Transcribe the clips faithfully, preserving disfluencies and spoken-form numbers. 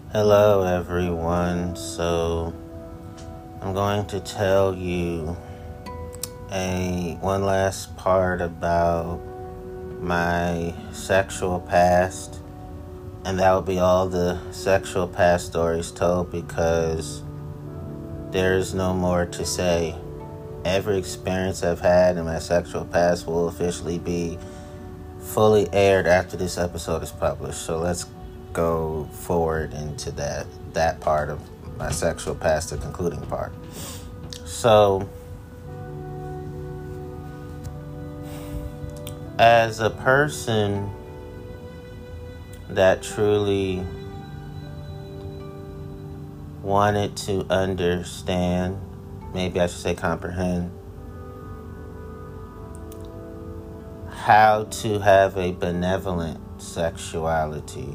Hello, everyone. So, I'm going to tell you a one last part about my sexual past, and that will be all the sexual past stories told because there's no more to say. Every experience I've had in my sexual past will officially be fully aired after this episode is published. So let's go forward into that that part of my sexual past, the concluding part. So, as a person that truly wanted to understand, maybe I should say comprehend, how to have a benevolent sexuality,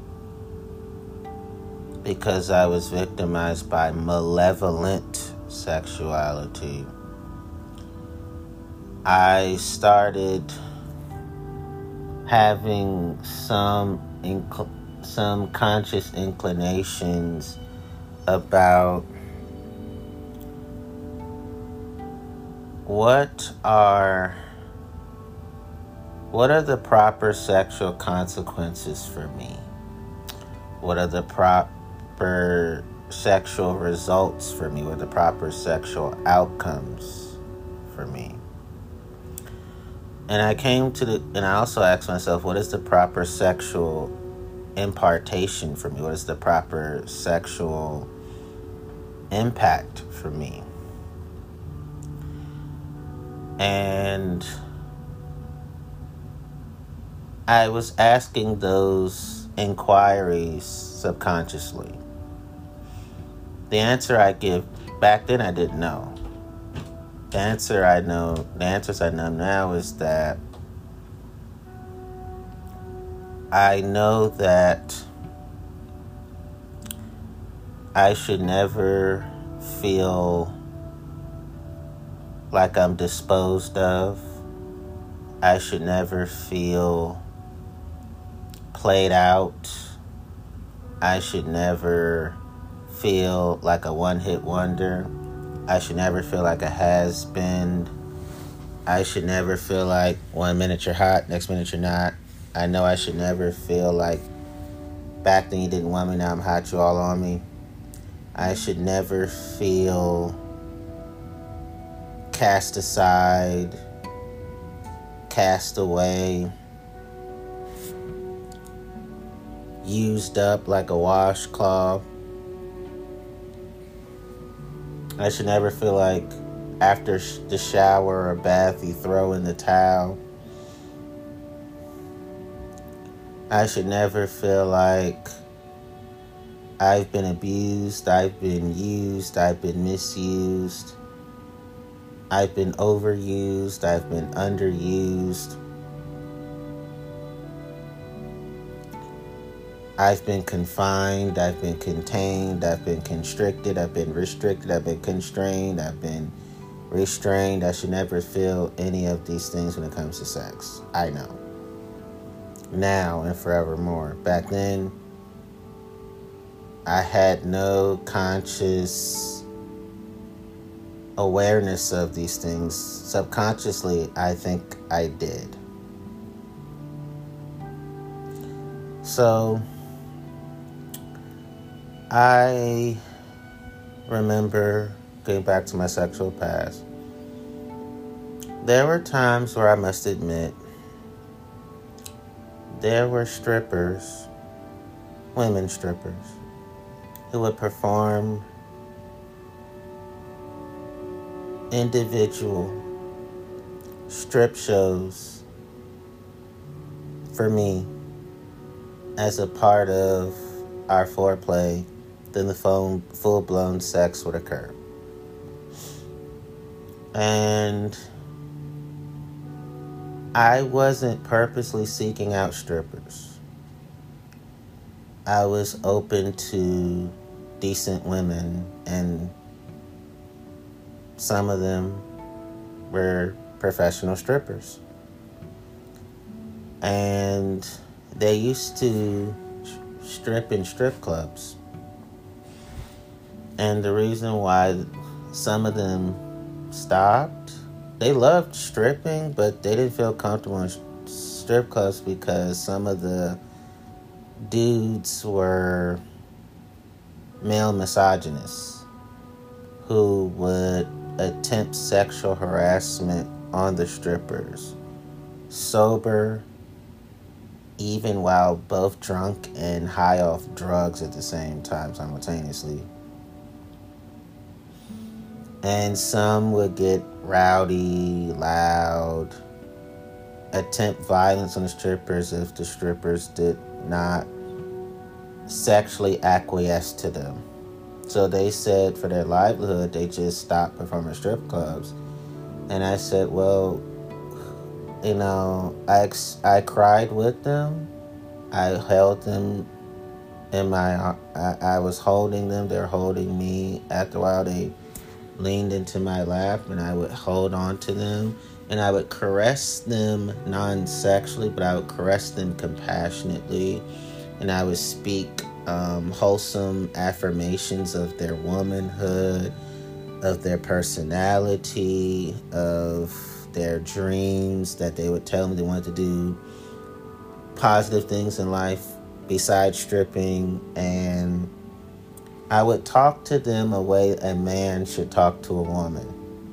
because I was victimized by malevolent sexuality, I started having some inc- some conscious inclinations about what are what are the proper sexual consequences for me? What are the proper sexual results for me? What are the proper sexual outcomes for me? And I came to the, and I also asked myself, what is the proper sexual impartation for me? What is the proper sexual impact for me? And I was asking those inquiries subconsciously. The answer I give, back then I didn't know. The answer I know, the answers I know now is that I know that I should never feel like I'm disposed of. I should never feel played out. I should never feel like a one-hit wonder. I should never feel like a has-been. I should never feel like one minute you're hot, next minute you're not. I know I should never feel like back then you didn't want me, now I'm hot, you all on me. I should never feel cast aside, cast away, used up like a washcloth. I should never feel like after the shower or bath you throw in the towel. I should never feel like I've been abused, I've been used, I've been misused, I've been overused, I've been underused. I've been confined, I've been contained, I've been constricted, I've been restricted, I've been constrained, I've been restrained. I should never feel any of these things when it comes to sex. I know. Now and forevermore. Back then, I had no conscious awareness of these things. Subconsciously, I think I did. So, I remember getting back to my sexual past. There were times where I must admit, there were strippers, women strippers, who would perform individual strip shows for me as a part of our foreplay. Then the phone, full-blown sex would occur. And I wasn't purposely seeking out strippers. I was open to decent women, and some of them were professional strippers. And they used to strip in strip clubs. And the reason why some of them stopped, they loved stripping, but they didn't feel comfortable in strip clubs because some of the dudes were male misogynists who would attempt sexual harassment on the strippers, sober, even while both drunk and high off drugs at the same time simultaneously. And some would get rowdy, loud, attempt violence on the strippers if the strippers did not sexually acquiesce to them. So they said for their livelihood, they just stopped performing at strip clubs. And I said, well, you know, I, I cried with them. I held them in my, I, I was holding them. They're holding me. After a while, they leaned into my lap and I would hold on to them. And I would caress them non-sexually, but I would caress them compassionately. And I would speak um, wholesome affirmations of their womanhood, of their personality, of their dreams, that they would tell me they wanted to do positive things in life besides stripping. And I would talk to them a way a man should talk to a woman,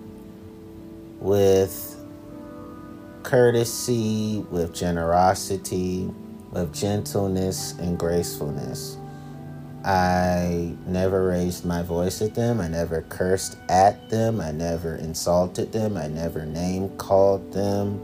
with courtesy, with generosity, with gentleness and gracefulness. I never raised my voice at them. I never cursed at them. I never insulted them. I never name called them.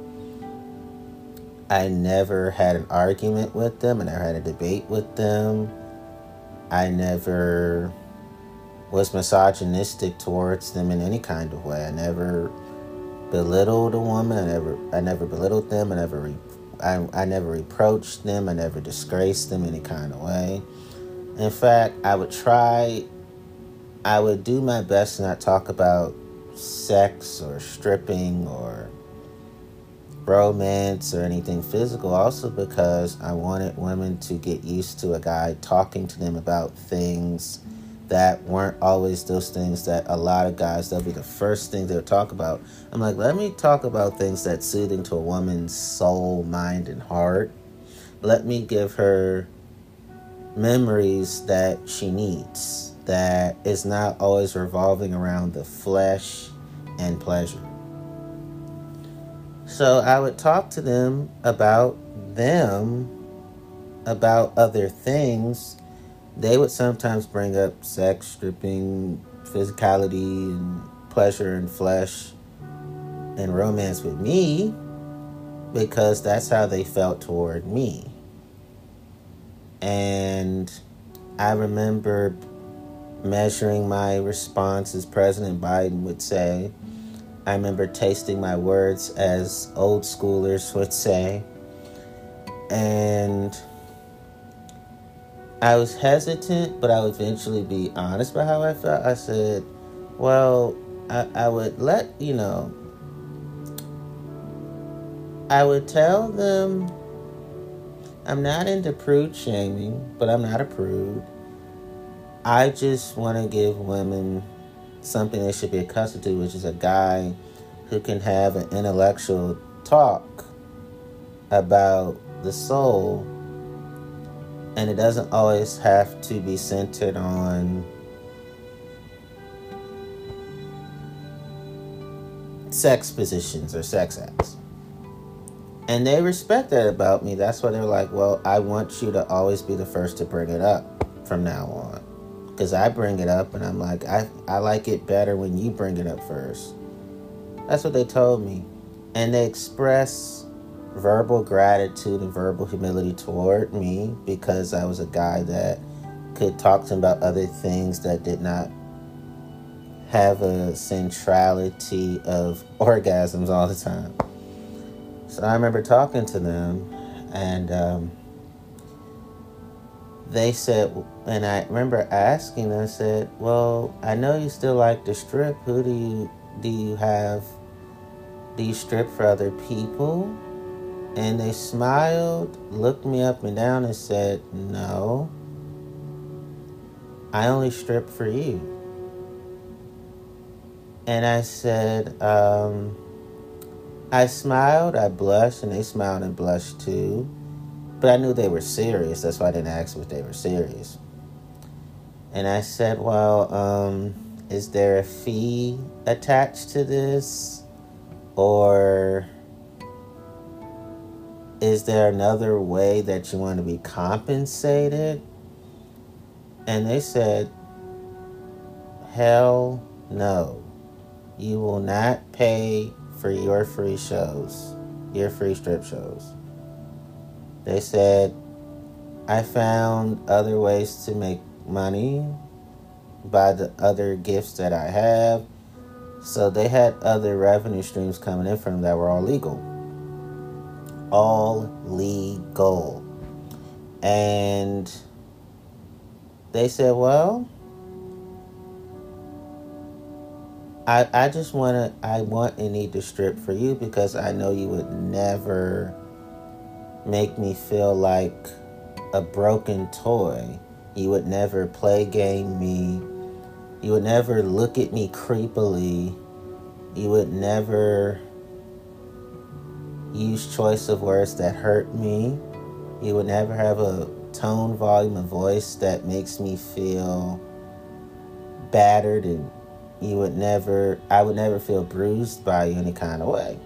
I never had an argument with them. I never had a debate with them. I never was misogynistic towards them in any kind of way. I never belittled a woman. I never, I never belittled them. I never, re, I, I never reproached them. I never disgraced them in any kind of way. In fact, I would try, I would do my best to not talk about sex or stripping or romance or anything physical, also because I wanted women to get used to a guy talking to them about things that weren't always those things that a lot of guys, that'll be the first thing they'll talk about. I'm like, let me talk about things that's soothing to a woman's soul, mind, and heart. Let me give her memories that she needs, that is not always revolving around the flesh and pleasure. So I would talk to them about them, about other things. They would sometimes bring up sex, stripping, physicality, and pleasure and flesh and romance with me because that's how they felt toward me. And I remember measuring my response, as President Biden would say. I remember tasting my words, as old schoolers would say. And I was hesitant, but I would eventually be honest about how I felt. I said, well, I, I would let, you know, I would tell them, I'm not into prude shaming, but I'm not a prude. I just want to give women something they should be accustomed to, which is a guy who can have an intellectual talk about the soul. And it doesn't always have to be centered on sex positions or sex acts. And they respect that about me. That's why they're like, well, I want you to always be the first to bring it up from now on. Because I bring it up and I'm like, I, I like it better when you bring it up first. That's what they told me. And they express verbal gratitude and verbal humility toward me because I was a guy that could talk to them about other things that did not have a centrality of orgasms all the time. So I remember talking to them, and um, they said, and I remember asking them, I said, well, I know you still like to strip. Who do you, do you have, do you strip for other people? And they smiled, looked me up and down and said, no, I only strip for you. And I said, um, I smiled, I blushed, and they smiled and blushed too. But I knew they were serious. That's why I didn't ask if they were serious. And I said, well, um, is there a fee attached to this? Or is there another way that you want to be compensated? And they said, hell no. You will not pay for your free shows, your free strip shows. They said, I found other ways to make money by the other gifts that I have. So they had other revenue streams coming in from them that were all legal. All legal. And they said, well, I I just want to, I want and need to strip for you because I know you would never make me feel like a broken toy. You would never play game me. You would never look at me creepily. You would never use choice of words that hurt me. You would never have a tone, volume of voice that makes me feel battered, and you would never, I would never feel bruised by you any kind of way.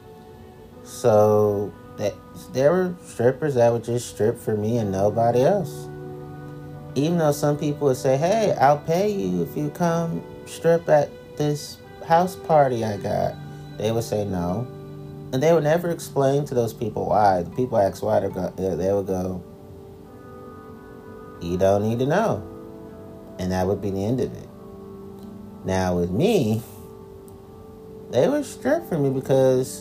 So that there were strippers that would just strip for me and nobody else. Even though some people would say, hey, I'll pay you if you come strip at this house party I got. They would say no. And they would never explain to those people why. The people ask why, they go, they would go, you don't need to know. And that would be the end of it. Now with me, they would strip for me because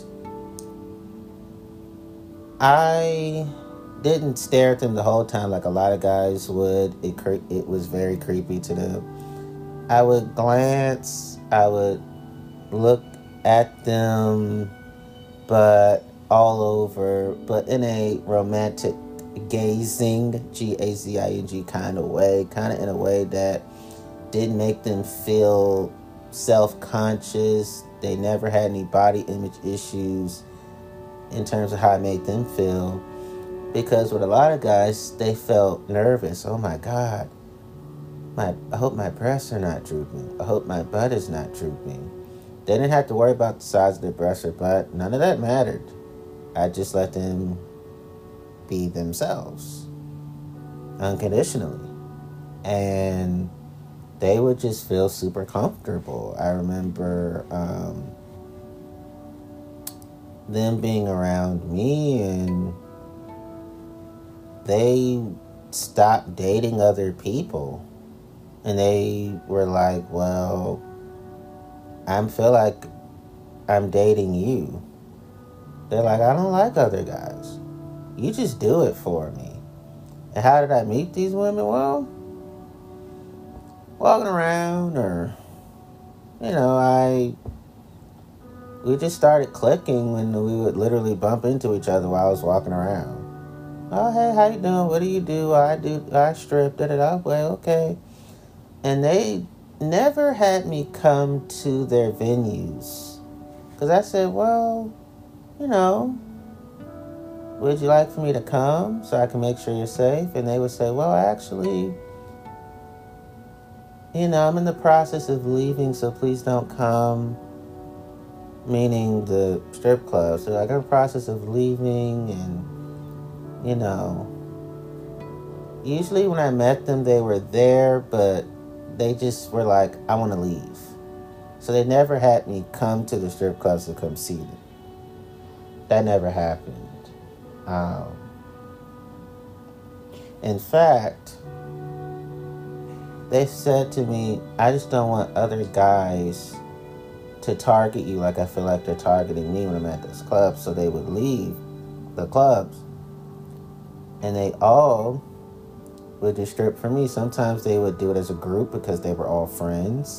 I didn't stare at them the whole time like a lot of guys would. It cre- it was very creepy to them. I would glance, I would look at them, but all over, but in a romantic gazing, G A Z I N G kind of way, kind of in a way that didn't make them feel self-conscious. They never had any body image issues in terms of how I made them feel. Because with a lot of guys, they felt nervous. Oh my God, my I hope my breasts are not drooping. I hope my butt is not drooping. They didn't have to worry about the size of their breasts or butt. None of that mattered. I just let them be themselves unconditionally. And they would just feel super comfortable. I remember um, them being around me, and they stopped dating other people. And they were like, well, I feel like I'm dating you. They're like, I don't like other guys. You just do it for me. And how did I meet these women? Well, walking around, or, you know, I, we just started clicking when we would literally bump into each other while I was walking around. Oh, hey, how you doing? What do you do? I do, I strip, da da da. Well, okay. And they never had me come to their venues. Because I said, well, you know, would you like for me to come so I can make sure you're safe? And they would say, well, actually, you know, I'm in the process of leaving, so please don't come. Meaning the strip club. So like, I'm in the process of leaving, and, you know, usually when I met them, they were there, but they just were like, I want to leave. So they never had me come to the strip clubs to come see them. That never happened. Um, in fact, they said to me, I just don't want other guys to target you like I feel like they're targeting me when I'm at this club. So they would leave the clubs, and they all would just strip for me. Sometimes they would do it as a group because they were all friends.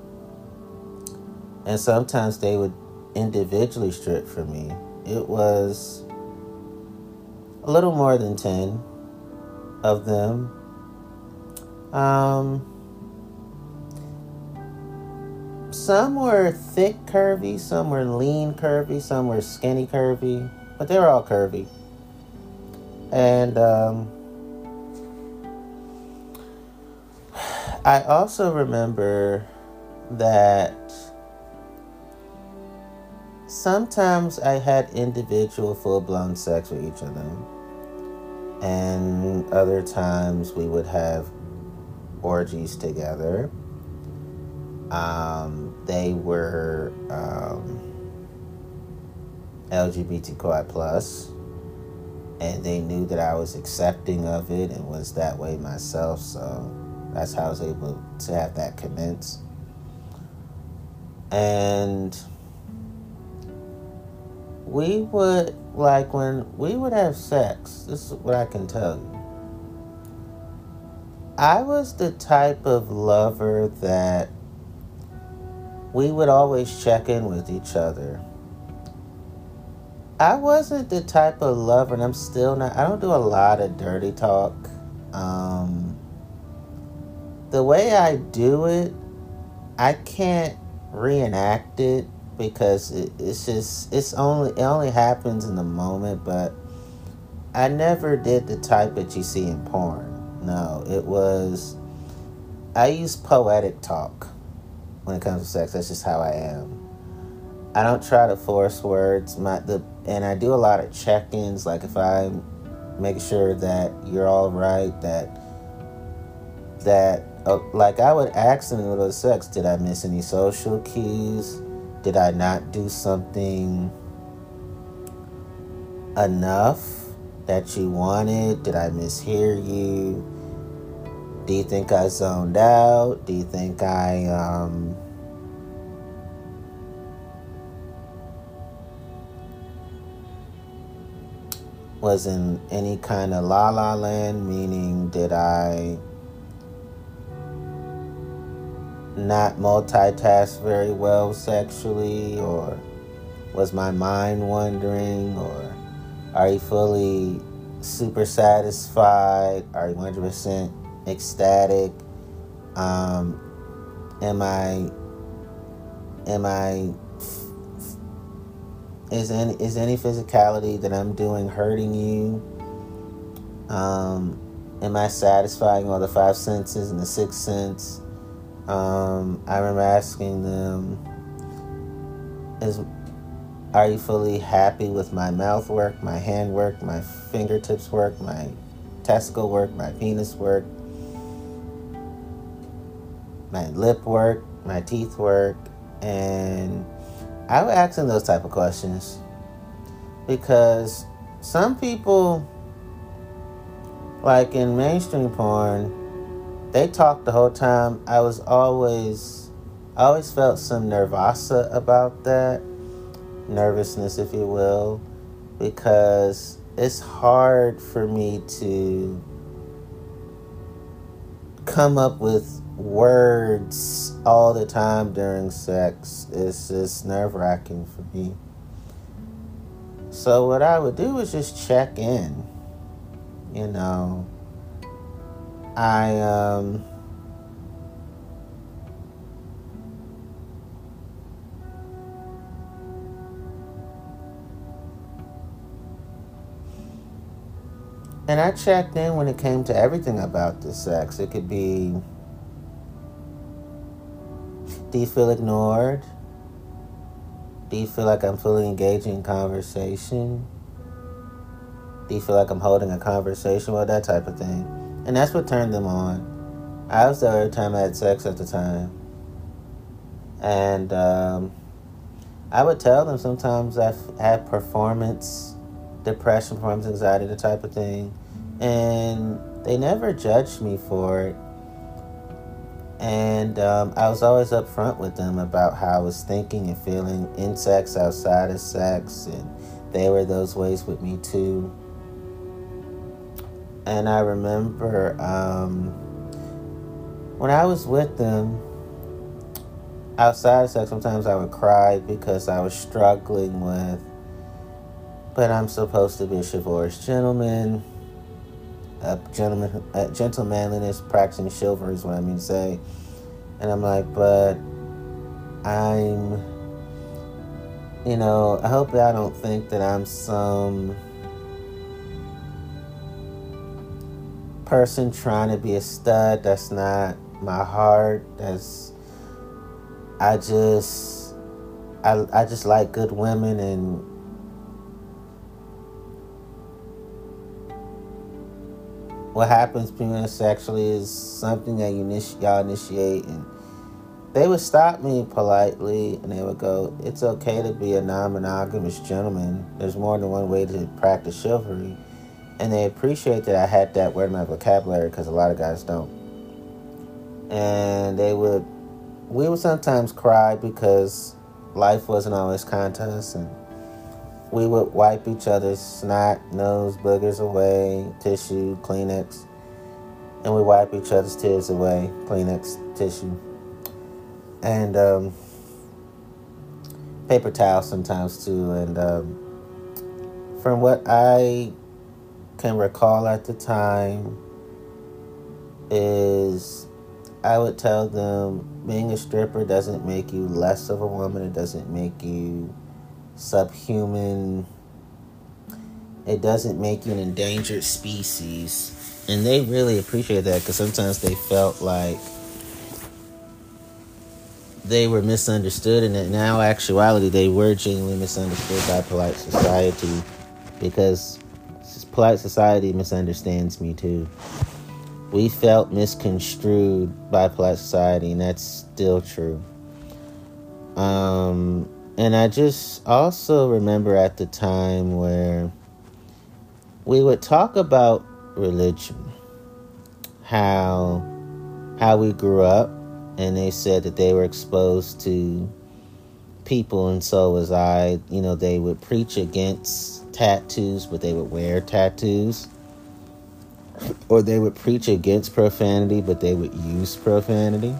And sometimes they would individually strip for me. It was a little more than ten of them. Um, some were thick curvy, some were lean curvy, some were skinny curvy, but they were all curvy. And um, I also remember that sometimes I had individual full-blown sex with each of them. And other times we would have orgies together. Um, they were um, L G B T Q I plus, and they knew that I was accepting of it and was that way myself, so that's how I was able to have that commence. And we would, like, when we would have sex, this is what I can tell you. I was the type of lover that we would always check in with each other. I wasn't the type of lover, and I'm still not, I don't do a lot of dirty talk. Um, the way I do it, I can't reenact it because it, it's just, it's only, it only happens in the moment, but I never did the type that you see in porn. No, it was, I use poetic talk when it comes to sex. That's just how I am. I don't try to force words. My the and I do a lot of check-ins. Like if I make sure that you're all right, that that uh, like I would ask in the middle of sex, did I miss any social cues? Did I not do something enough that you wanted? Did I mishear you? Do you think I zoned out? Do you think I um was in any kind of la la land? Meaning, did I not multitask very well sexually, or was my mind wandering, or are you fully super satisfied? Are you one hundred percent ecstatic? Um, am I, am I, is any, is any physicality that I'm doing hurting you? Um, am I satisfying all the five senses and the sixth sense? Um, I remember asking them, is, are you fully happy with my mouth work, my hand work, my fingertips work, my testicle work, my penis work, my lip work, my teeth work? And I would ask them those type of questions because some people, like in mainstream porn, they talk the whole time. I was always, I always felt some nervosa about that, nervousness, if you will, because it's hard for me to come up with words all the time during sex. It's just nerve-wracking for me. So what I would do is just check in. You know, I um and I checked in when it came to everything about the sex. It could be, do you feel ignored? Do you feel like I'm fully engaging in conversation? Do you feel like I'm holding a conversation? Well, that type of thing. And that's what turned them on. I was there every time I had sex at the time. And um, I would tell them sometimes I've had performance depression, performance anxiety, the type of thing. And they never judged me for it. And um, I was always upfront with them about how I was thinking and feeling in sex, outside of sex, and they were those ways with me too. And I remember um, when I was with them, outside of sex, sometimes I would cry because I was struggling with, but I'm supposed to be a chivalrous gentleman. A gentleman, a gentlemanliness, practicing chivalry is what I mean to say. And I'm like, but I'm, you know, I hope y'all don't think that I'm some person trying to be a stud. That's not my heart. That's, I just, I, I just like good women, and what happens between us sexually is something that you initi- y'all initiate, and they would stop me politely and they would go, it's okay to be a non-monogamous gentleman. There's more than one way to practice chivalry. And they appreciate that I had that word in my vocabulary, because a lot of guys don't. And they would, we would sometimes cry because life wasn't always kind to us, and we would wipe each other's snot, nose, boogers away, tissue, Kleenex. And we wipe each other's tears away, Kleenex, tissue. And um, paper towels sometimes too. And um, from what I can recall at the time, is I would tell them, being a stripper doesn't make you less of a woman. It doesn't make you subhuman. It doesn't make you an endangered species. And they really appreciate that, because sometimes they felt like they were misunderstood, and in now actuality they were genuinely misunderstood by polite society, because polite society misunderstands me too. We felt misconstrued by polite society, and that's still true. Um, and I just also remember at the time where we would talk about religion, how how we grew up. And they said that they were exposed to people, and so was I. You know, they would preach against tattoos, but they would wear tattoos. Or they would preach against profanity, but they would use profanity.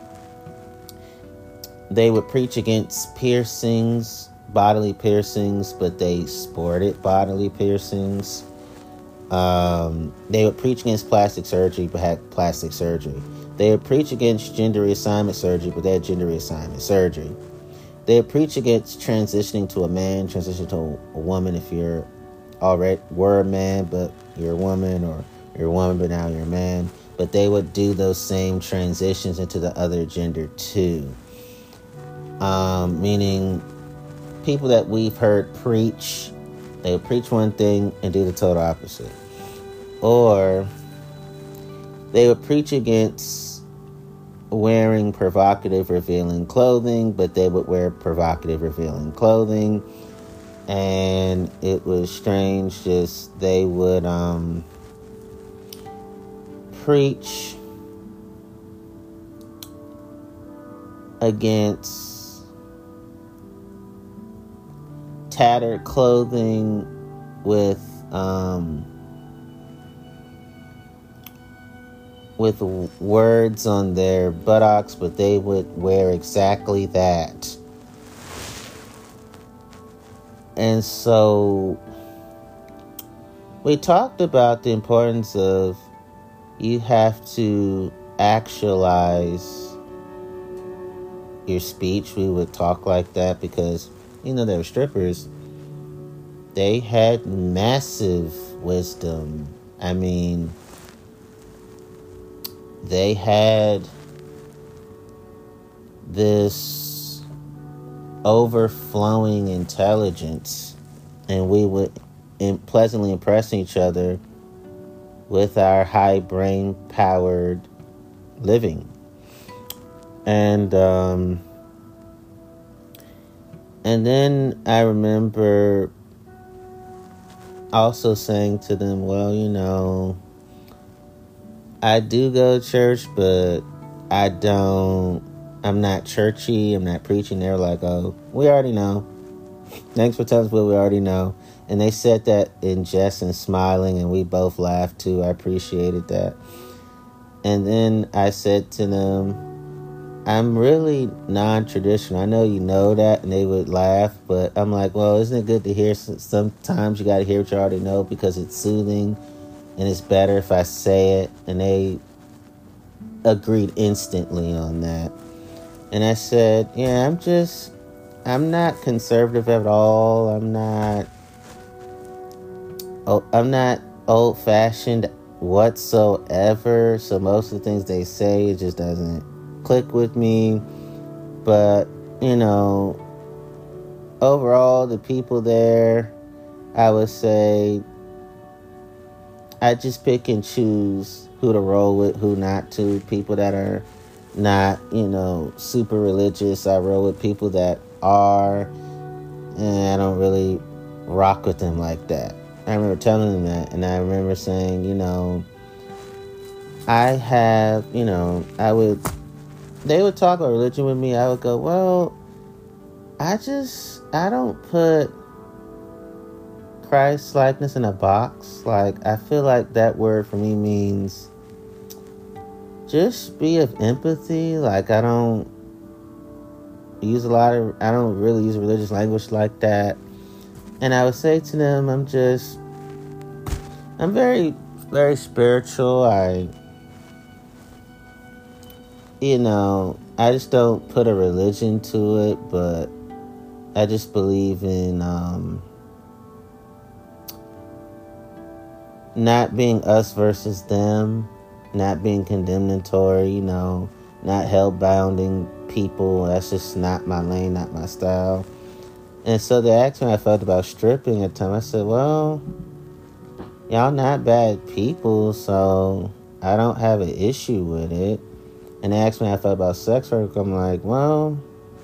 They would preach against piercings, bodily piercings, but they sported bodily piercings. Um, they would preach against plastic surgery, but had plastic surgery. They would preach against gender reassignment surgery, but they had gender reassignment surgery. They would preach against transitioning to a man, transitioning to a woman if you're already were a man, but you're a woman, or you're a woman, but now you're a man. But they would do those same transitions into the other gender too. Um, meaning people that we've heard preach, they would preach one thing and do the total opposite. Or they would preach against wearing provocative, revealing clothing, but they would wear provocative, revealing clothing. And it was strange, just they would um, preach against tattered clothing with um, with words on their buttocks, but they would wear exactly that. And so we talked about the importance of, you have to actualize your speech. We would talk like that because, you know, they were strippers. They had massive wisdom. I mean, they had this overflowing intelligence, and we would in- pleasantly impress each other with our high brain powered living. And um, and then I remember also saying to them, well, you know, I do go to church, but I don't, I'm not churchy, I'm not preaching. They're like, oh, we already know. Thanks for telling us what we already know. And they said that in jest and smiling, and we both laughed too. I appreciated that. And then I said to them, I'm really non-traditional. I know you know that. And they would laugh, but I'm like, well, isn't it good to hear? Sometimes you got to hear what you already know, because it's soothing. And it's better if I say it. And they agreed instantly on that. And I said, yeah, I'm just, I'm not conservative at all. I'm not, oh, I'm not old fashioned whatsoever. So most of the things they say, it just doesn't click with me. But, you know, overall, the people there, I would say, I just pick and choose who to roll with, who not to. People that are not, you know, super religious, I roll with. People that are, and I don't really rock with them like that. I remember telling them that, and I remember saying, you know, I have, you know, I would, they would talk about religion with me. I would go, well, I just, I don't put Christ likeness in a box. Like, I feel like that word for me means just be of empathy. Like, I don't use a lot of, I don't really use religious language like that. And I would say to them, I'm just, I'm very, very spiritual. I, you know, I just don't put a religion to it, but I just believe in, um, not being us versus them, not being condemnatory, you know, not hell-bounding people. That's just not my lane, not my style. And so they asked me how I felt about stripping at the time. I said, well, y'all not bad people, so I don't have an issue with it. And they asked me how I felt about sex work. I'm like, well,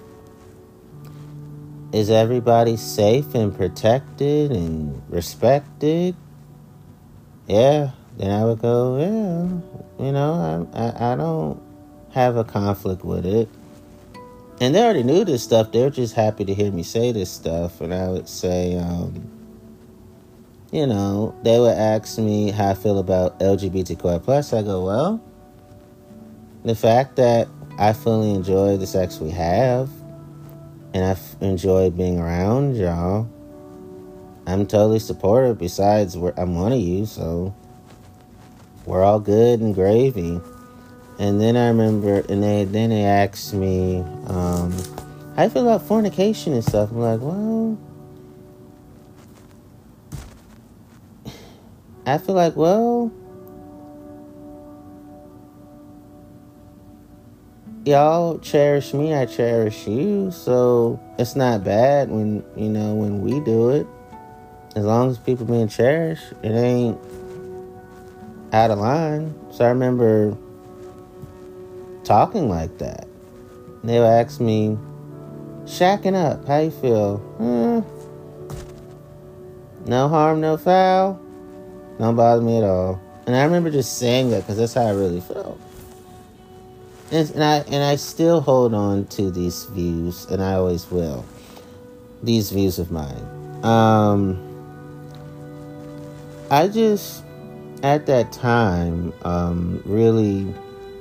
is everybody safe and protected and respected? Yeah. Then I would go, yeah, you know, I, I I don't have a conflict with it. And they already knew this stuff. They were just happy to hear me say this stuff. And I would say, um, you know, they would ask me how I feel about L G B T Q plus. I go, well, the fact that I fully enjoy the sex we have, and I f- enjoy being around y'all, I'm totally supportive. Besides, we're, I'm one of you, so we're all good and gravy. And then I remember, and they then they asked me, um, how do you feel about fornication and stuff? I'm like, well, I feel like, well, y'all cherish me, I cherish you, so it's not bad when, you know, when we do it. As long as people being cherished, it ain't out of line. So I remember talking like that. They would ask me, shacking up, how you feel? Hmm. No harm, no foul. Don't bother me at all. And I remember just saying that because that's how I really felt. And, and I and I still hold on to these views, and I always will. These views of mine. Um, I just, at that time, um, really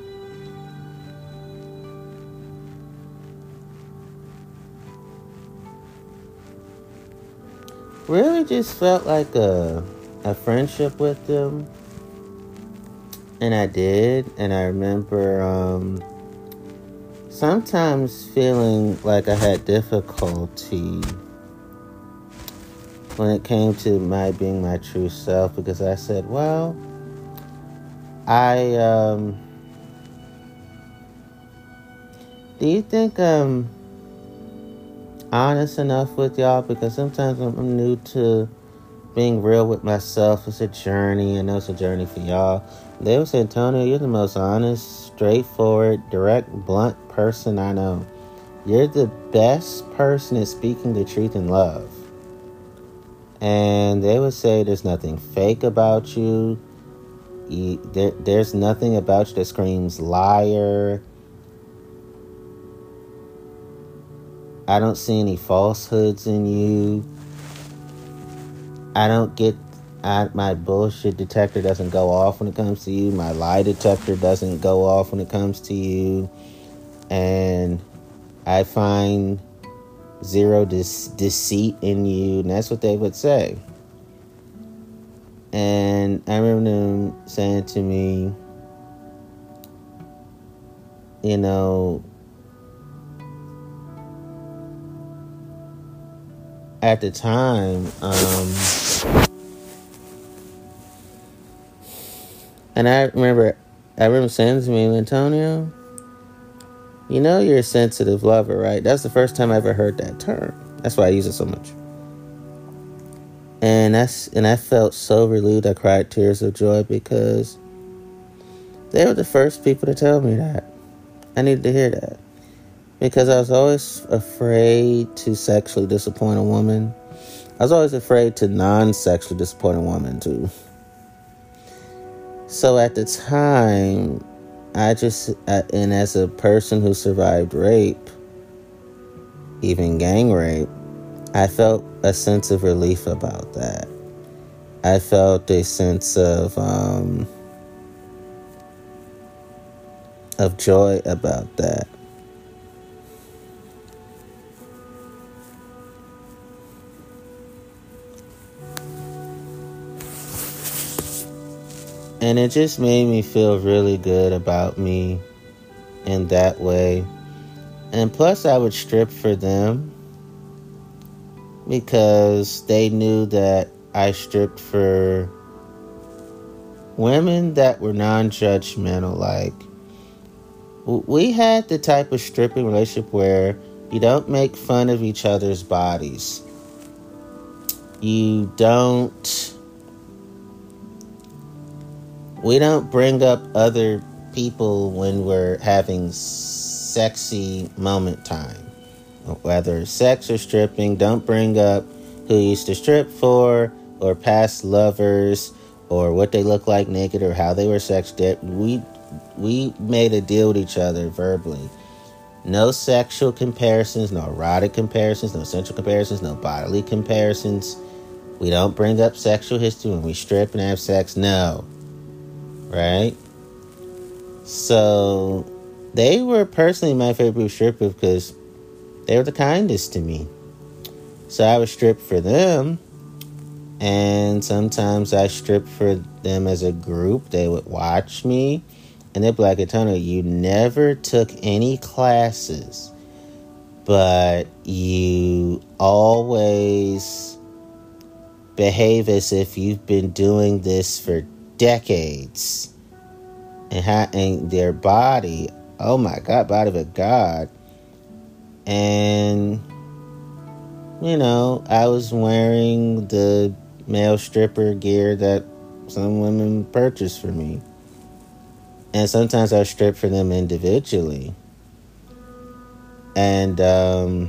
really just felt like a a friendship with them. And I did. And I remember um, sometimes feeling like I had difficulty when it came to my being my true self, because I said, well, I, um, do you think I'm honest enough with y'all? Because sometimes I'm, I'm new to being real with myself. It's a journey. I know it's a journey for y'all. They would say, Antonio, you're the most honest, straightforward, direct, blunt person I know. You're the best person at speaking the truth in love. And they would say there's nothing fake about you. you there, there's nothing about you that screams liar. I don't see any falsehoods in you. I don't get, I, my bullshit detector doesn't go off when it comes to you. My lie detector doesn't go off when it comes to you. And I find zero dis- deceit in you. And that's what they would say. And I remember them saying to me, you know, at the time, um, and I remember, I remember saying to me, Antonio, you know you're a sensitive lover, right? That's the first time I ever heard that term. That's why I use it so much. And that's and I felt so relieved. I cried tears of joy because they were the first people to tell me that. I needed to hear that. Because I was always afraid to sexually disappoint a woman. I was always afraid to non-sexually disappoint a woman, too. So at the time, I just, I, and as a person who survived rape, even gang rape, I felt a sense of relief about that. I felt a sense of, um, of joy about that. And it just made me feel really good about me in that way. And plus I would strip for them because they knew that I stripped for women that were non-judgmental. Like, we had the type of stripping relationship where you don't make fun of each other's bodies. You don't... We don't bring up other people when we're having sexy moment time. Whether sex or stripping, don't bring up who you used to strip for, or past lovers, or what they look like naked, or how they were sex dipped. We we made a deal with each other verbally. No sexual comparisons, no erotic comparisons, no sensual comparisons, no bodily comparisons. We don't bring up sexual history when we strip and have sex. No. Right? So they were personally my favorite stripper because they were the kindest to me. So I would strip for them, and sometimes I stripped for them as a group. They would watch me, and they'd be like, Antonio, you never took any classes, but you always behave as if you've been doing this for decades. And, ha- and their body, oh my God, body of a God. And, you know, I was wearing the male stripper gear that some women purchased for me. And sometimes I strip for them individually. And um,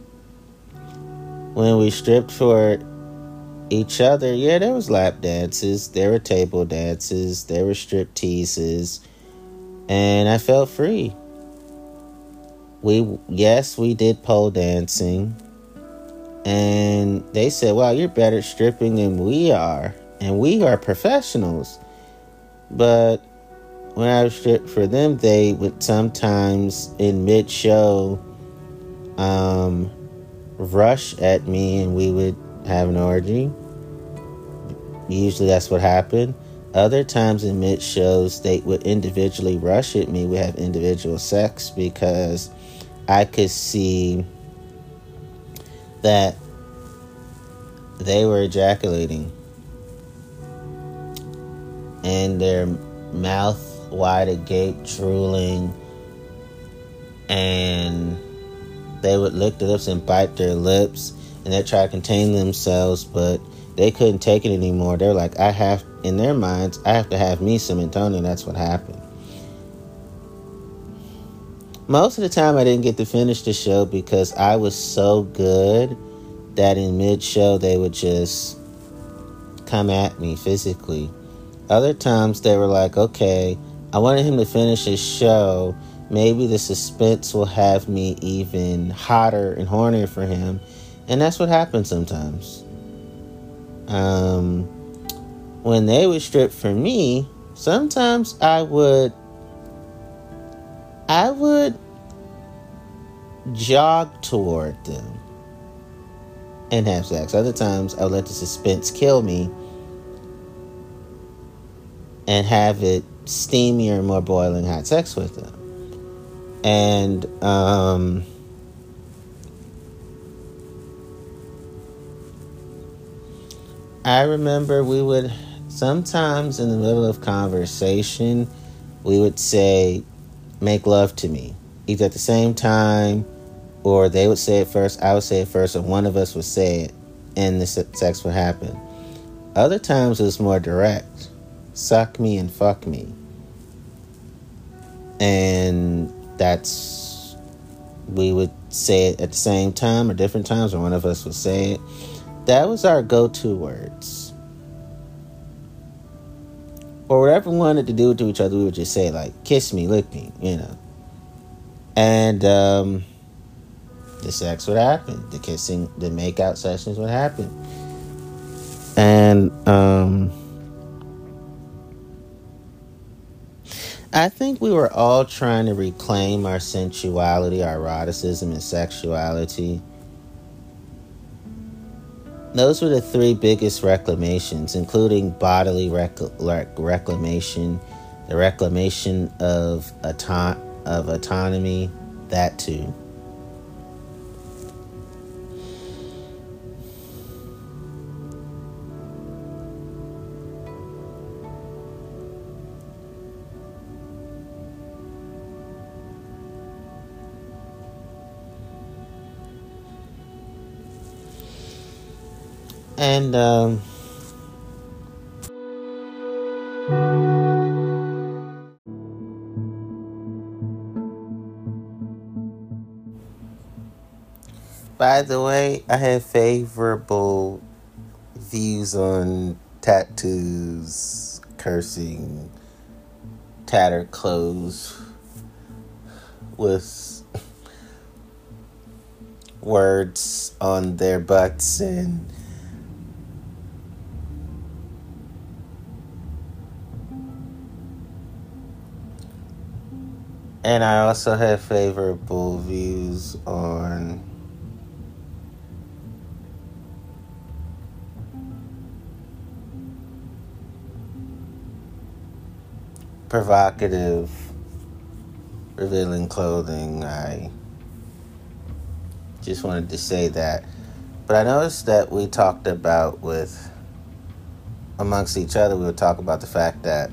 when we stripped for each other, yeah, there was lap dances, there were table dances, there were strip teases, and I felt free. We, yes, we did pole dancing, and they said, wow, you're better at stripping than we are, and we are professionals. But when I stripped for them, they would sometimes in mid-show um, rush at me, and we would have an orgy. Usually that's what happened. Other times in mid-shows, they would individually rush at me. We have individual sex because I could see that they were ejaculating. And their mouth wide agape, drooling. And they would lick their lips and bite their lips. And they'd try to contain themselves, but they couldn't take it anymore. They're like, I have, in their minds, I have to have me some Antonio. And that's what happened. Most of the time, I didn't get to finish the show because I was so good that in mid-show, they would just come at me physically. Other times, they were like, okay, I wanted him to finish his show. Maybe the suspense will have me even hotter and hornier for him. And that's what happens sometimes. Um, when they would strip for me, sometimes I would, I would jog toward them and have sex. Other times I would let the suspense kill me and have it steamier, more boiling hot sex with them. And, um... I remember we would sometimes in the middle of conversation, we would say, make love to me, either at the same time, or they would say it first, I would say it first, or one of us would say it, and the sex would happen. Other times it was more direct. Suck me and fuck me. And that's, we would say it at the same time or different times, or one of us would say it. That was our go-to words. Or whatever we wanted to do to each other, we would just say, like, kiss me, lick me, you know. And um, the sex would happen. The kissing, the make-out sessions would happen. And um, I think we were all trying to reclaim our sensuality, our eroticism, and sexuality. Those were the three biggest reclamations, including bodily rec- rec- reclamation, the reclamation of auto- of autonomy, that too. And um, by the way, I have favorable views on tattoos, cursing, tattered clothes with words on their butts and And I also have favorable views on provocative, revealing clothing. I just wanted to say that. But I noticed that we talked about with, amongst each other, we would talk about the fact that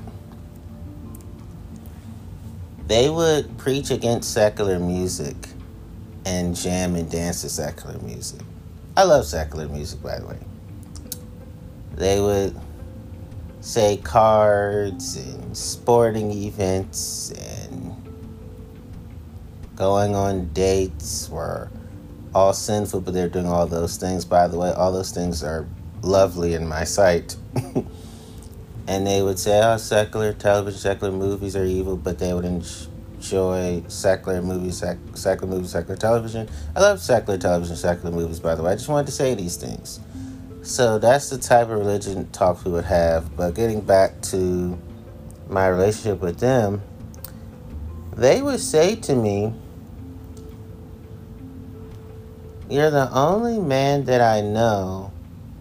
they would preach against secular music and jam and dance to secular music. I love secular music, by the way. They would say cards and sporting events and going on dates were all sinful, but they're doing all those things. By the way, all those things are lovely in my sight. And they would say, oh, secular television, secular movies are evil, but they would enjoy secular movies, sec- secular movies, secular television. I love secular television, secular movies, by the way. I just wanted to say these things. So that's the type of religion talks we would have. But getting back to my relationship with them, they would say to me, you're the only man that I know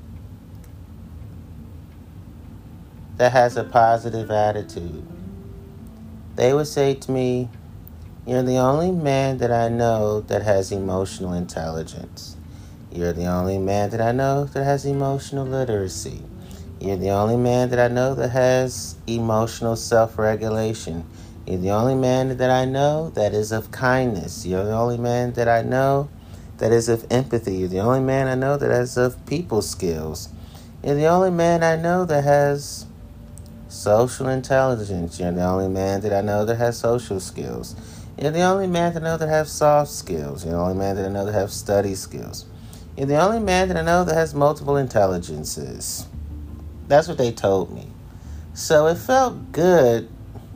that has a positive attitude. They would say to me, you're the only man that I know that has emotional intelligence. You're the only man that I know that has emotional literacy. You're the only man that I know that has emotional self-regulation. You're the only man that I know that is of kindness. You're the only man that I know that is of empathy. You're the only man I know that has of people skills. You're the only man I know that has social intelligence. You're the only man that I know that has social skills. You're the only man that I know that has soft skills. You're the only man that I know that has study skills. You're the only man that I know that has multiple intelligences. That's what they told me. So it felt good.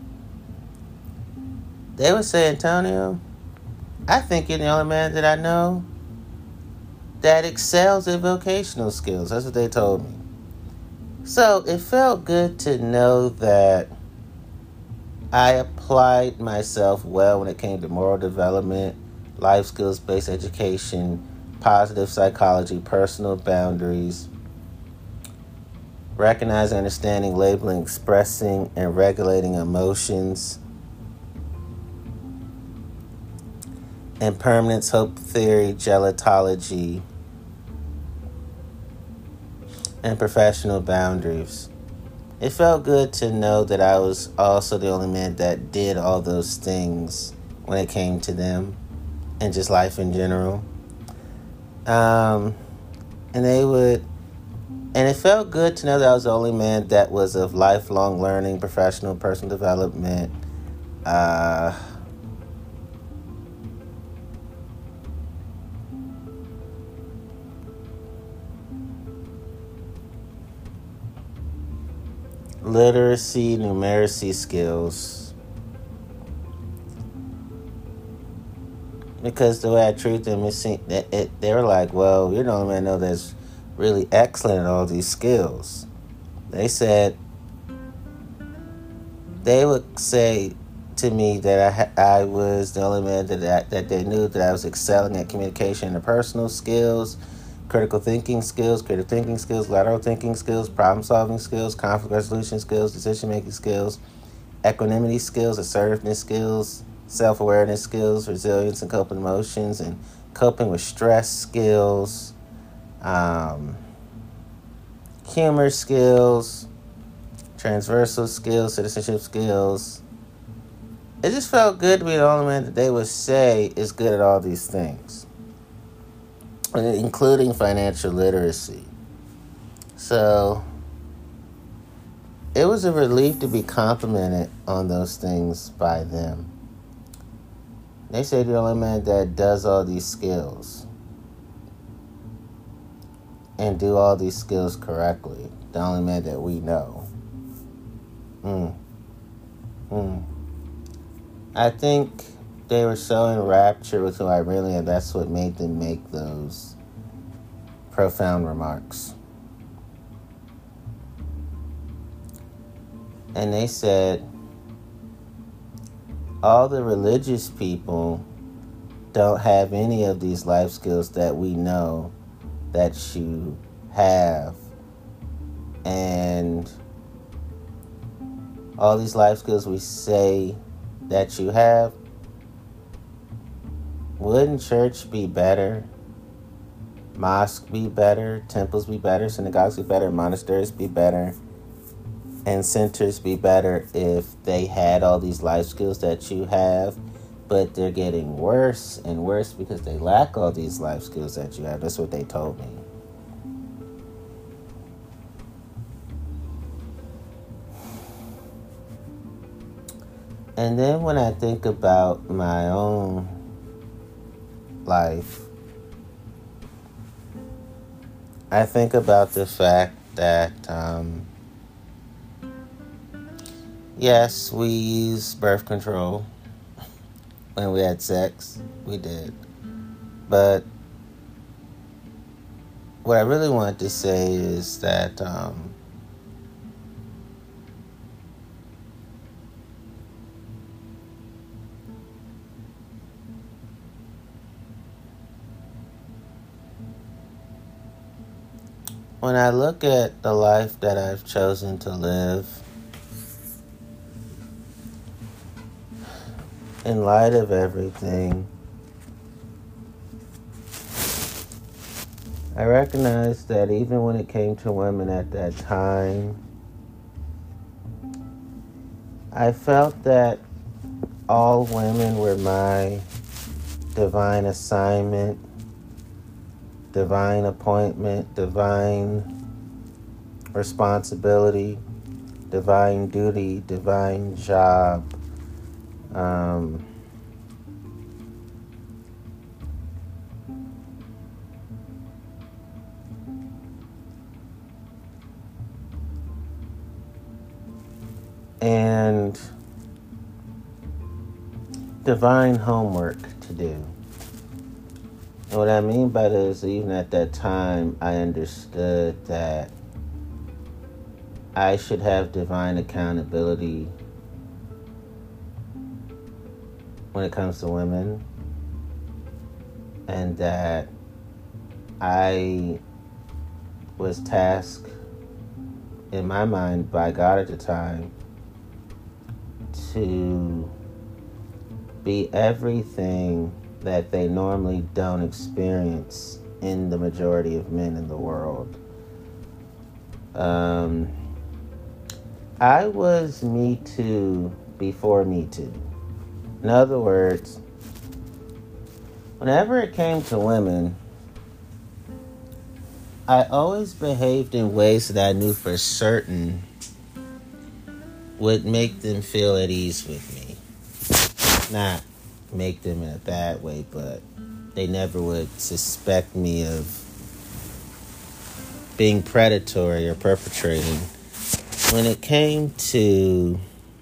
They would say, Antonio, I think you're the only man that I know that excels in vocational skills. That's what they told me. So it felt good to know that I applied myself well when it came to moral development, life skills-based education, positive psychology, personal boundaries, recognizing, understanding, labeling, expressing, and regulating emotions, impermanence, hope theory, gelotology, and professional boundaries. It felt good to know that I was also the only man that did all those things when it came to them and just life in general. Um, and they would, and it felt good to know that I was the only man that was of lifelong learning, professional, personal development, uh, literacy, numeracy skills. Because the way I treat them, it seemed, it, it, they were like, well, you're the only man I know that's really excellent at all these skills. They said, they would say to me that I I was the only man that I, that they knew that I was excelling at communication and interpersonal skills, critical thinking skills, creative thinking skills, lateral thinking skills, problem solving skills, conflict resolution skills, decision making skills, equanimity skills, assertiveness skills, self awareness skills, resilience and coping emotions, and coping with stress skills, um, humor skills, transversal skills, citizenship skills. It just felt good to be the only man that they would say is good at all these things, including financial literacy. So it was a relief to be complimented on those things by them. They say the only man that does all these skills and do all these skills correctly. The only man that we know. Mm. Mm. I think they were so enraptured with who I really am. That's what made them make those profound remarks. And they said, all the religious people don't have any of these life skills that we know that you have. And all these life skills we say that you have, wouldn't church be better? Mosque be better? Temples be better? Synagogues be better? Monasteries be better? And centers be better if they had all these life skills that you have, but they're getting worse and worse because they lack all these life skills that you have. That's what they told me. And then when I think about my own life, I think about the fact that, um, yes, we used birth control when we had sex. We did. But what I really wanted to say is that um, when I look at the life that I've chosen to live, in light of everything, I recognize that even when it came to women at that time, I felt that all women were my divine assignment, divine appointment, divine responsibility, divine duty, divine job. Um, and divine homework to do. And what I mean by that is, even at that time, I understood that I should have divine accountability when it comes to women, and that I was tasked, in my mind, by God at the time, to be everything that they normally don't experience in the majority of men in the world. Um, I was Me Too before Me Too. In other words, whenever it came to women, I always behaved in ways that I knew for certain would make them feel at ease with me. Not make them in a bad way, but they never would suspect me of being predatory or perpetrating. When it came to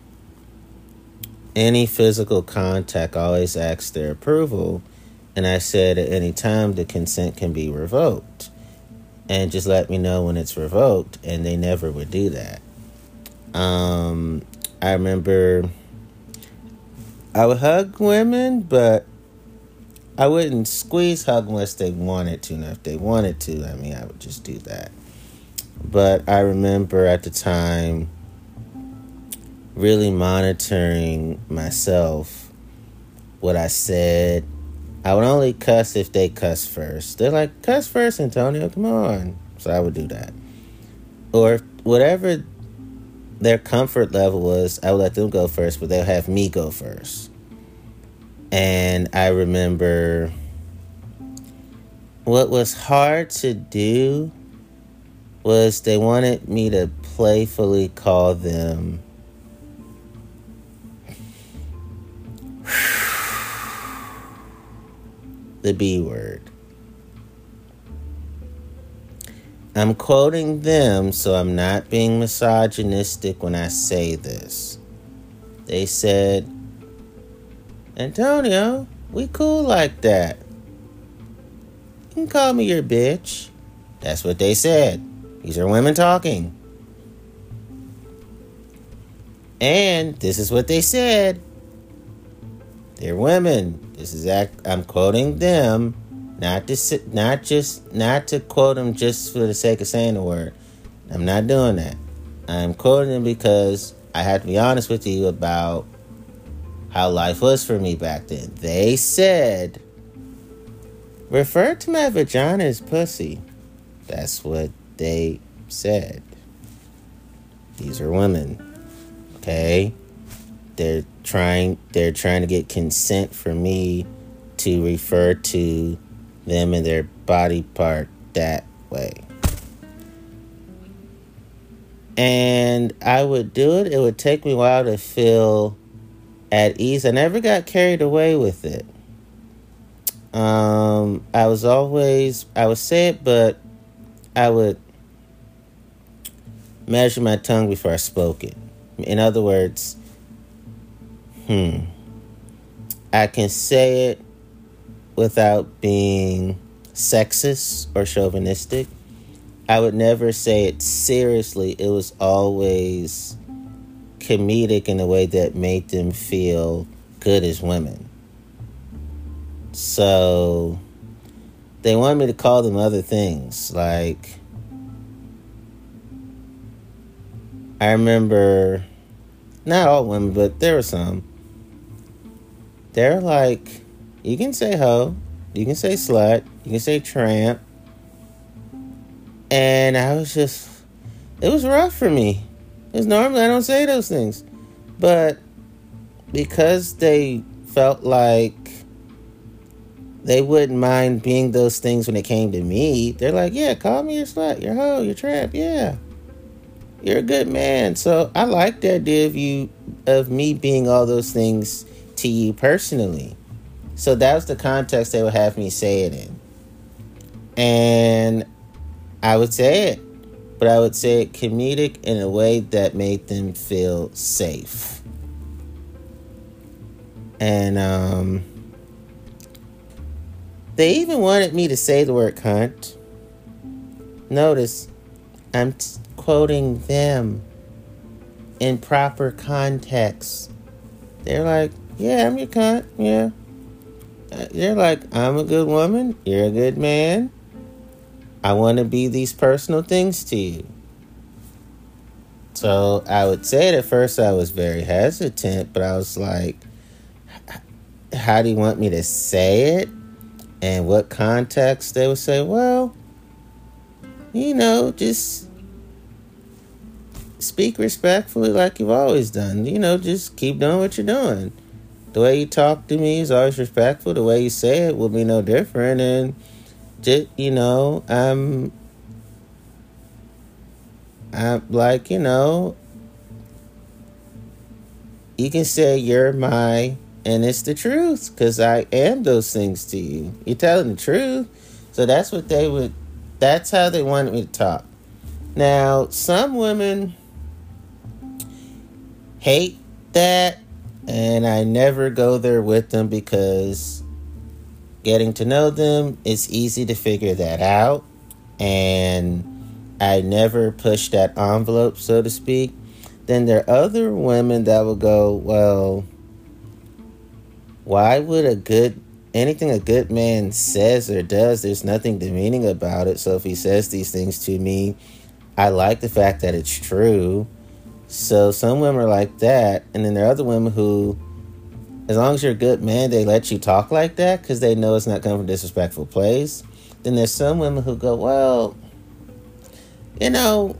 any physical contact, I always asked their approval, and I said at any time the consent can be revoked. And just let me know when it's revoked, and they never would do that. Um, I remember I would hug women, but I wouldn't squeeze hug unless they wanted to. Now, if they wanted to, I mean, I would just do that. But I remember at the time really monitoring myself, what I said. I would only cuss if they cuss first. They're like, cuss first, Antonio, come on. So I would do that. Or whatever their comfort level was, I would let them go first, but they'll have me go first. And I remember what was hard to do was they wanted me to playfully call them the B word. I'm quoting them, so I'm not being misogynistic when I say this. They said, Antonio, we cool like that. You can call me your bitch. That's what they said. These are women talking. And this is what they said. They're women. This is act. I'm quoting them, not to not just not to quote them just for the sake of saying the word. I'm not doing that. I'm quoting them because I have to be honest with you about how life was for me back then. They said, refer to my vagina as pussy. That's what they said. These are women. Okay? They're trying they're trying to get consent for me to refer to them and their body part that way. And I would do it. It would take me a while to feel at ease. I never got carried away with it. Um, I was always, I would say it, but I would measure my tongue before I spoke it. In other words, hmm, I can say it without being sexist or chauvinistic. I would never say it seriously. It was always comedic in a way that made them feel good as women. So they wanted me to call them other things. Like, I remember, not all women, but there were some. They're like, you can say hoe, you can say slut, you can say tramp. And I was just, it was rough for me. Because normally I don't say those things. But because they felt like they wouldn't mind being those things when it came to me, they're like, yeah, call me your slut, your hoe, your tramp, yeah. You're a good man. So I like the idea of you, of me being all those things to you personally. So that was the context they would have me say it in. And I would say it, but I would say it comedic in a way that made them feel safe. And um, they even wanted me to say the word cunt. Notice, I'm t- quoting them in proper context. They're like, yeah, I'm your cunt, yeah. They're like, I'm a good woman, you're a good man. I want to be these personal things to you. So I would say it at first, I was very hesitant, but I was like, how do you want me to say it? And what context? They would say, well, you know, just speak respectfully like you've always done. You know, just keep doing what you're doing. The way you talk to me is always respectful. The way you say it will be no different. And, just, you know, I'm, I'm like, you know, you can say you're my, and it's the truth, because I am those things to you. You're telling the truth. So that's what they would, that's how they wanted me to talk. Now, some women hate that, and I never go there with them because getting to know them, it's easy to figure that out. And I never push that envelope, so to speak. Then there are other women that will go, well, why would a good, anything a good man says or does, there's nothing demeaning about it. So if he says these things to me, I like the fact that it's true. So some women are like that. And then there are other women who, as long as you're a good man, they let you talk like that because they know it's not coming from a disrespectful place. Then there's some women who go, well, you know,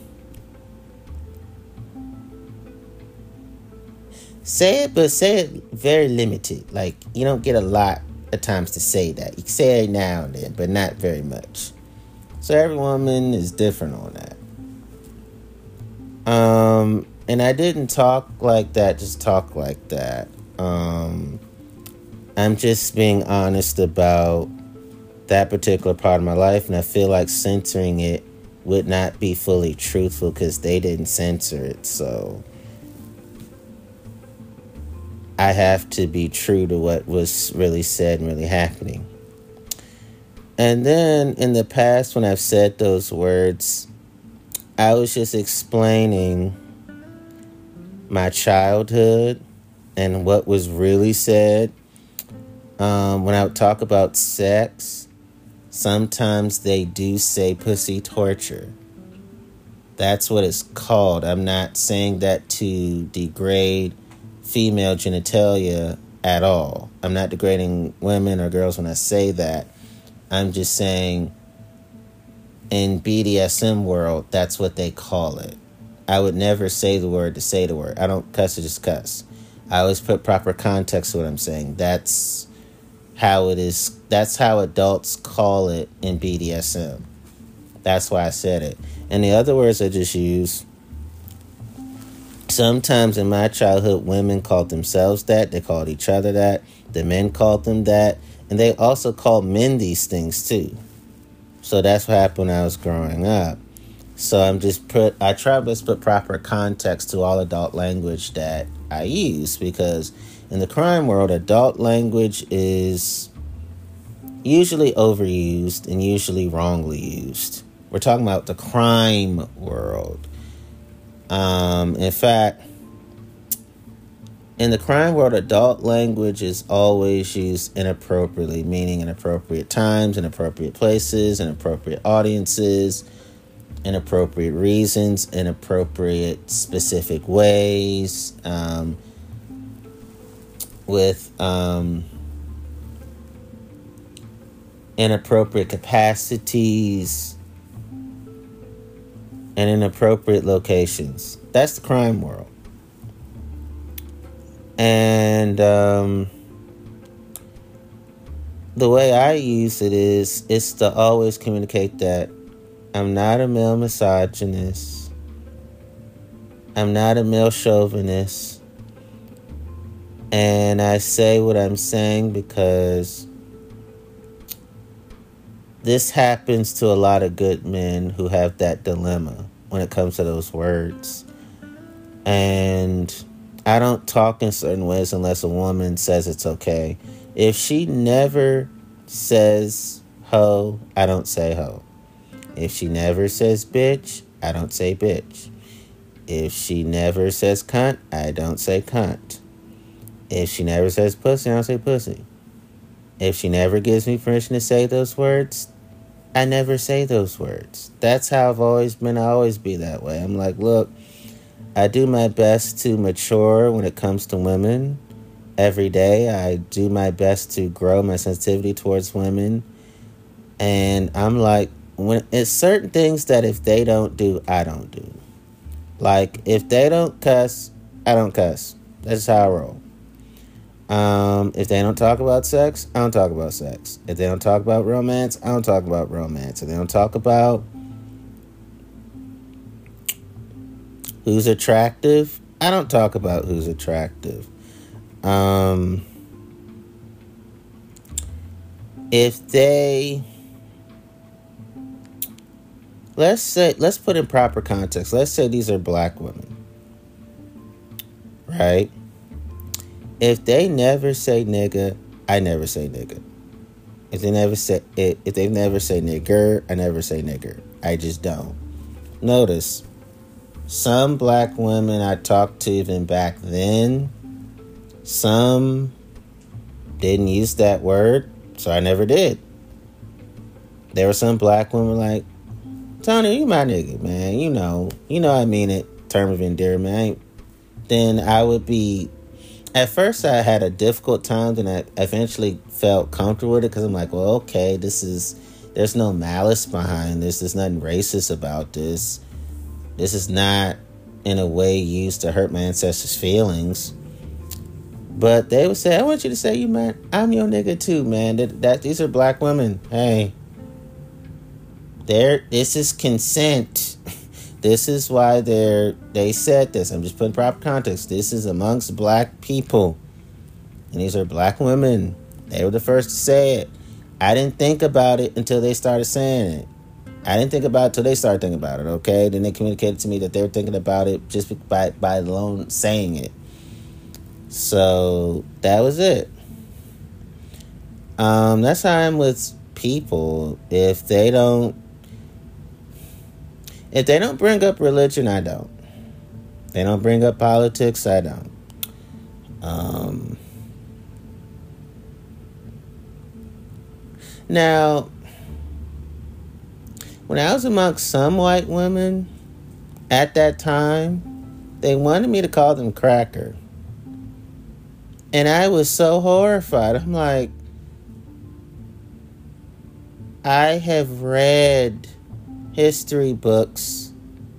say it, but say it very limited. Like, you don't get a lot of times to say that. You can say it now and then, but not very much. So every woman is different on that. Um, and I didn't talk like that, just talk like that. Um, I'm just being honest about that particular part of my life, and I feel like censoring it would not be fully truthful because they didn't censor it. So I have to be true to what was really said and really happening. And then in the past, when I've said those words, I was just explaining my childhood and what was really said. Um, when I would talk about sex, sometimes they do say pussy torture. That's what it's called. I'm not saying that to degrade female genitalia at all. I'm not degrading women or girls when I say that. I'm just saying in B D S M world, that's what they call it. I would never say the word to say the word. I don't cuss to just cuss. I always put proper context to what I'm saying. That's how it is. That's how adults call it in B D S M. That's why I said it. And the other words I just use, sometimes in my childhood, women called themselves that. They called each other that. The men called them that. And they also called men these things too. So that's what happened when I was growing up. So I'm just put, I try to put proper context to all adult language that I use, because in the crime world, adult language is usually overused and usually wrongly used. We're talking about the crime world. Um, in fact, in the crime world, adult language is always used inappropriately, meaning inappropriate times, inappropriate places, inappropriate audiences, inappropriate reasons, inappropriate specific ways, um, with um, inappropriate capacities and inappropriate locations. That's the crime world. And um, the way I use it is, it's to always communicate that I'm not a male misogynist. I'm not a male chauvinist. And I say what I'm saying because this happens to a lot of good men who have that dilemma when it comes to those words. And I don't talk in certain ways unless a woman says it's okay. If she never says hoe, I don't say hoe. If she never says bitch, I don't say bitch. If she never says cunt, I don't say cunt. If she never says pussy, I don't say pussy. If she never gives me permission to say those words, I never say those words. That's how I've always been. I always be that way. I'm like, look, I do my best to mature when it comes to women. Every day, I do my best to grow my sensitivity towards women. And I'm like, when it's certain things that if they don't do, I don't do. Like, if they don't cuss, I don't cuss. That's how I roll. Um, if they don't talk about sex, I don't talk about sex. If they don't talk about romance, I don't talk about romance. If they don't talk about who's attractive, I don't talk about who's attractive. Um, if they, let's say, let's put in proper context. Let's say these are black women, right? If they never say nigga, I never say nigga. If they never say it, if they never say nigger, I never say nigger. I just don't. Notice, some black women I talked to even back then, some didn't use that word, so I never did. There were some black women like, Tony, you my nigga, man. You know, you know I mean it. Term of endearment. I ain't, then I would be. At first, I had a difficult time, and I eventually felt comfortable with it because I'm like, well, okay, this is, there's no malice behind this. There's nothing racist about this. This is not, in a way, used to hurt my ancestors' feelings. But they would say, I want you to say, you man, I'm your nigga too, man. That, that these are black women. Hey, there. This is consent. This is why they're, they said this. I'm just putting proper context. This is amongst black people. And these are black women. They were the first to say it. I didn't think about it until they started saying it. I didn't think about it until they started thinking about it, okay? Then they communicated to me that they were thinking about it just by, by alone saying it. So that was it. Um, that's how I'm with people. If they don't, If they don't bring up religion, I don't. They don't bring up politics, I don't. Um, now, when I was amongst some white women at that time, they wanted me to call them cracker. And I was so horrified. I'm like, I have read history books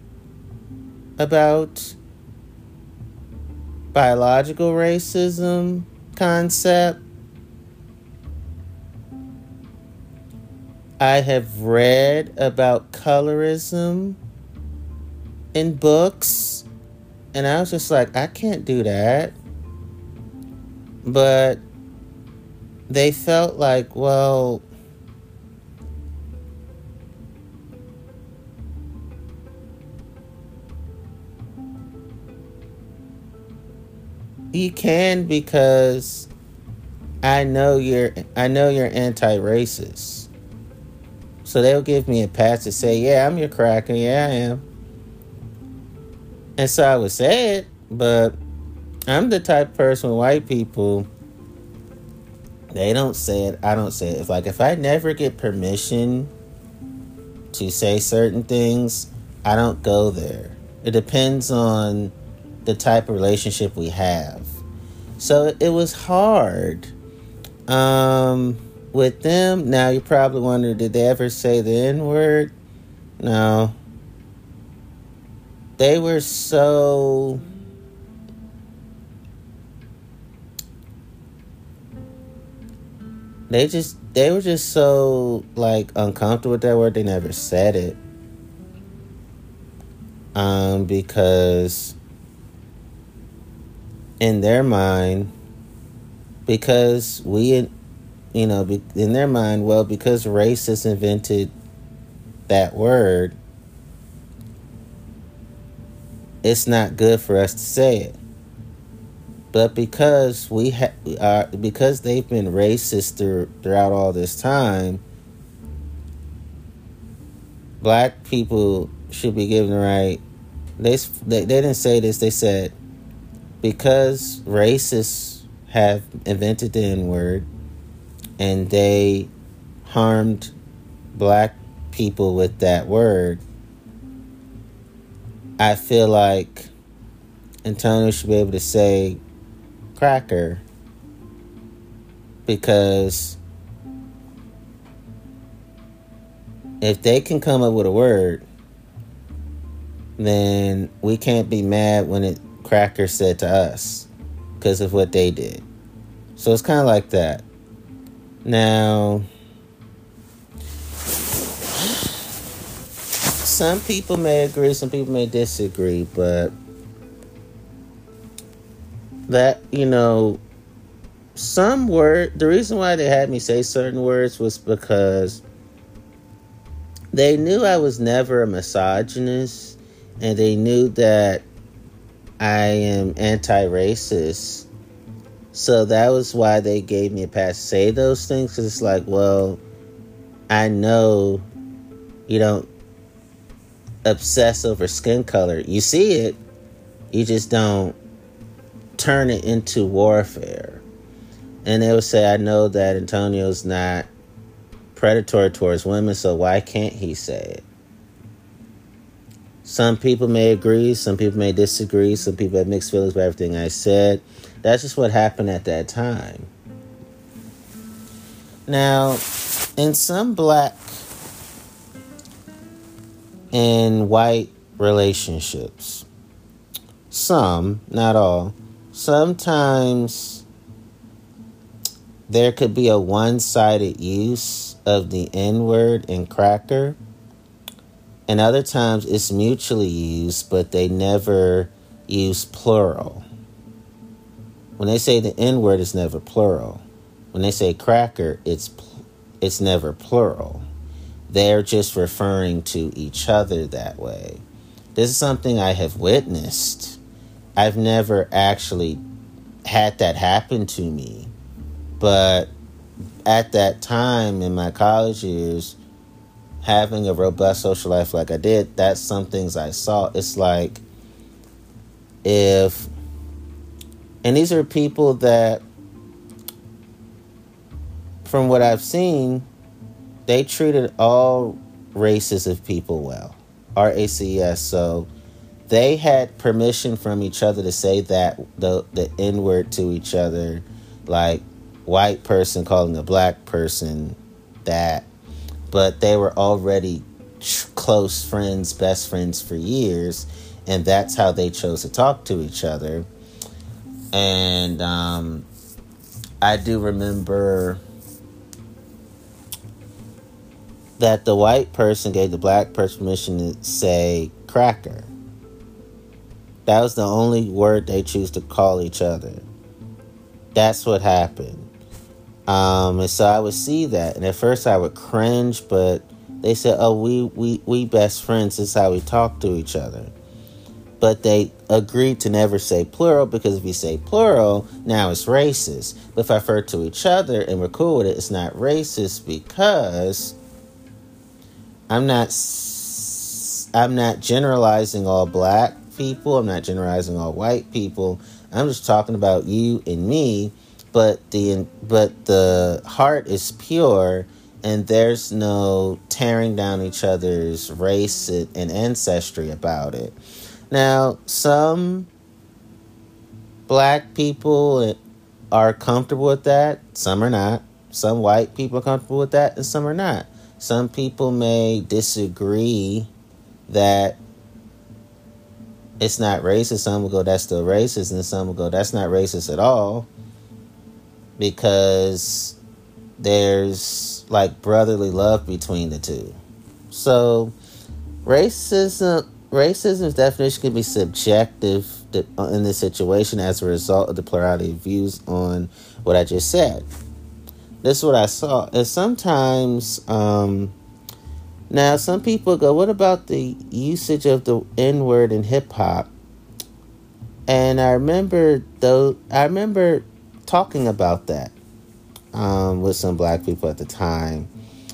about biological racism concept. I have read about colorism in books, and I was just like, I can't do that. But they felt like, well, you can because I know you're I know you're anti-racist. So they'll give me a pass to say, yeah, I'm your cracker, yeah, I am. And so I would say it, but I'm the type of person with white people, they don't say it, I don't say it. If like if I never get permission to say certain things, I don't go there. It depends on the type of relationship we have. So it was hard um, with them. Now you're probably wondering, did they ever say the N-word? No. They were so... They just, they were just so, like, uncomfortable with that word, they never said it. Um, because... in their mind, because we, you know, in their mind, well, because racists invented that word, it's not good for us to say it. But because we ha- are, because they've been racist through, throughout all this time, black people should be given the right. They they, they didn't say this. They said, because racists have invented the N-word and they harmed black people with that word, I feel like Antonio should be able to say cracker, because if they can come up with a word then we can't be mad when it cracker said to us because of what they did. So it's kind of like that. Now, some people may agree, some people may disagree, but that, you know, some word, the reason why they had me say certain words was because they knew I was never a misogynist, and they knew that I am anti-racist. So that was why they gave me a pass to say those things, because it's like, well, I know you don't obsess over skin color. You see it, you just don't turn it into warfare. And they would say, I know that Antonio's not predatory towards women, so why can't he say it? Some people may agree, some people may disagree, some people have mixed feelings about everything I said. That's just what happened at that time. Now, in some black and white relationships, some, not all, sometimes there could be a one-sided use of the N-word and cracker. And other times it's mutually used, but they never use plural. When they say the N-word, it's never plural. When they say cracker, it's it's never plural. They're just referring to each other that way. This is something I have witnessed. I've never actually had that happen to me. But at that time in my college years, having a robust social life like I did, that's some things I saw. It's like if, and these are people that, from what I've seen, they treated all races of people well. R A C S. So they had permission from each other to say that, the, the N-word to each other, like white person calling a black person that. But they were already tr- close friends, best friends for years, and that's how they chose to talk to each other. And um, I do remember that the white person gave the black person permission to say cracker. That was the only word they choose to call each other. That's what happened. Um, and so I would see that, and at first I would cringe, but they said, oh, we, we, we best friends, this is how we talk to each other. But they agreed to never say plural, because if you say plural, now it's racist. But if I refer to each other and we're cool with it, it's not racist, because I'm not, I'm not generalizing all black people, I'm not generalizing all white people, I'm just talking about you and me. But the but the heart is pure, and there's no tearing down each other's race and ancestry about it. Now, some black people are comfortable with that. Some are not. Some white people are comfortable with that, and some are not. Some people may disagree that it's not racist. Some will go, that's still racist, and some will go, that's not racist at all. Because there's like brotherly love between the two. So racism racism's definition can be subjective in this situation as a result of the plurality of views on what I just said. This is what I saw. And sometimes um, now some people go, what about the usage of the N-word in hip hop? And I remember though I remember talking about that um, with some black people at the time.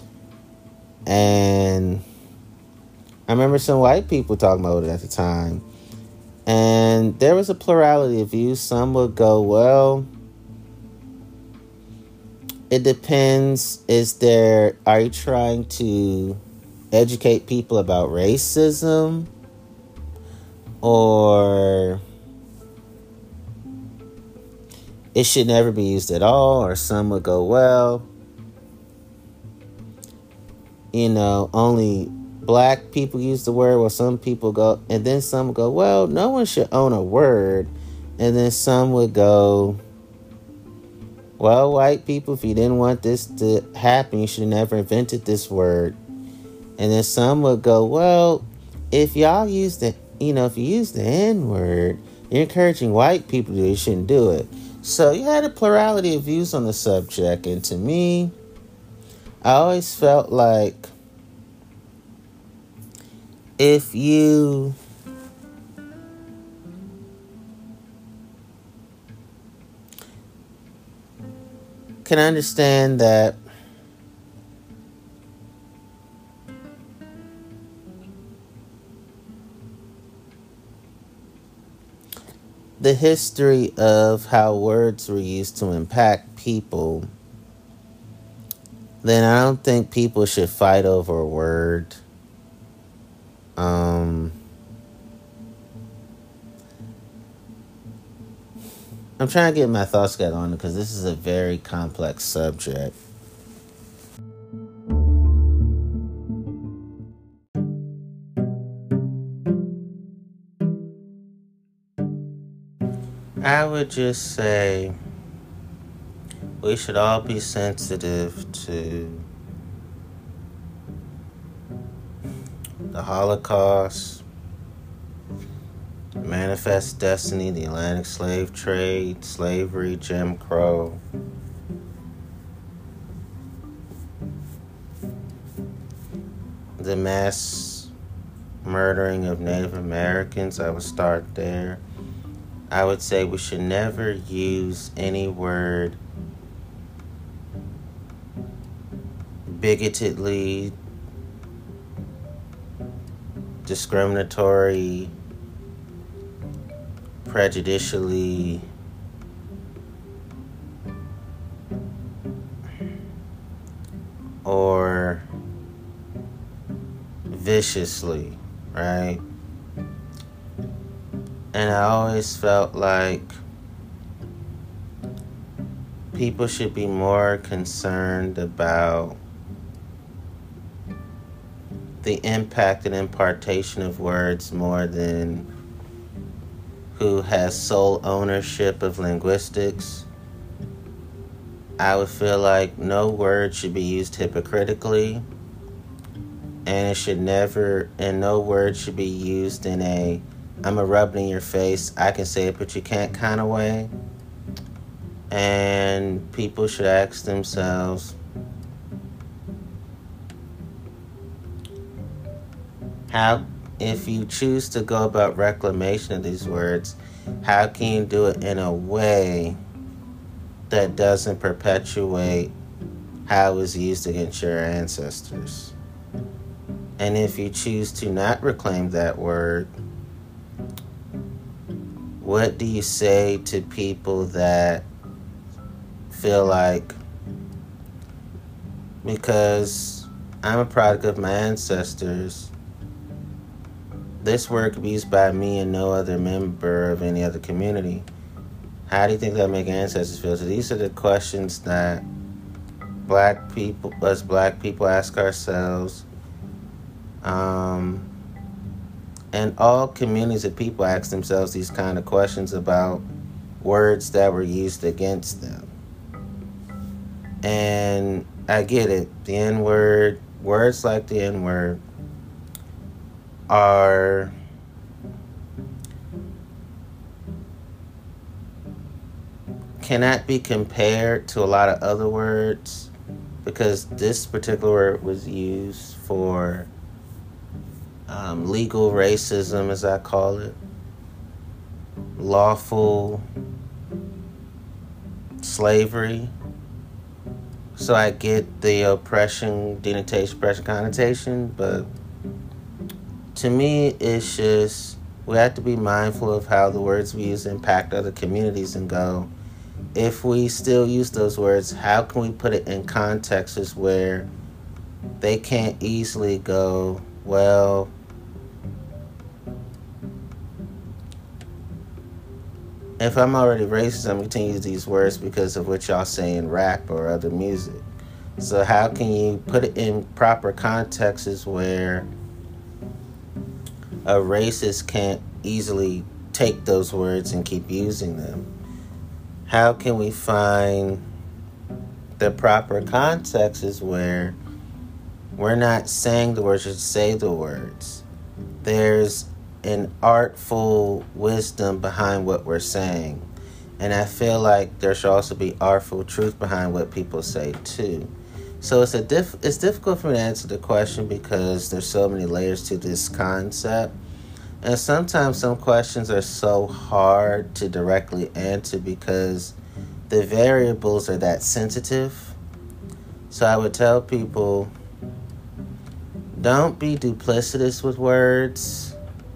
And I remember some white people talking about it at the time. And there was a plurality of views. Some would go, well, it depends. Is there, are you trying to educate people about racism? Or it should never be used at all? Or some would go, well, you know, only black people use the word, well, some people go, and then some go, well, no one should own a word. And then some would go, well, white people, if you didn't want this to happen, you should have never invented this word. And then some would go, well, if y'all use the, you know, if you use the N-word, you're encouraging white people to do it, you shouldn't do it. So you had a plurality of views on the subject. And to me, I always felt like if you can understand that the history of how words were used to impact people, then I don't think people should fight over a word. Um, I'm trying to get my thoughts together on it because this is a very complex subject. I would just say we should all be sensitive to the Holocaust, Manifest Destiny, the Atlantic slave trade, slavery, Jim Crow. The mass murdering of Native Americans, I would start there. I would say we should never use any word bigotedly, discriminatory, prejudicially, or viciously, right? And I always felt like people should be more concerned about the impact and impartation of words more than who has sole ownership of linguistics. I would feel like no word should be used hypocritically, and it should never, and no word should be used in a I'm a rub it in your face, I can say it but you can't kind of way. And people should ask themselves, how, if you choose to go about reclamation of these words, how can you do it in a way that doesn't perpetuate how it was used against your ancestors? And if you choose to not reclaim that word, what do you say to people that feel like, because I'm a product of my ancestors, this word could be used by me and no other member of any other community? How do you think that make ancestors feel? So these are the questions that black people, us black people ask ourselves. Um... And all communities of people ask themselves these kind of questions about words that were used against them. And I get it. The N-word, words like the N-word are cannot be compared to a lot of other words because this particular word was used for Um, legal racism, as I call it, lawful slavery. So I get the oppression, denotation, oppression connotation, but to me, it's just, we have to be mindful of how the words we use impact other communities and go, if we still use those words, how can we put it in contexts where they can't easily go, well, if I'm already racist, I'm going to use these words because of what y'all say in rap or other music. So how can you put it in proper contexts where a racist can't easily take those words and keep using them. How can we find the proper context is where we're not saying the words, just say the words. There's an artful wisdom behind what we're saying. And I feel like there should also be artful truth behind what people say too. So it's a diff- it's difficult for me to answer the question because there's so many layers to this concept. And sometimes some questions are so hard to directly answer because the variables are that sensitive. So I would tell people, don't be duplicitous with words.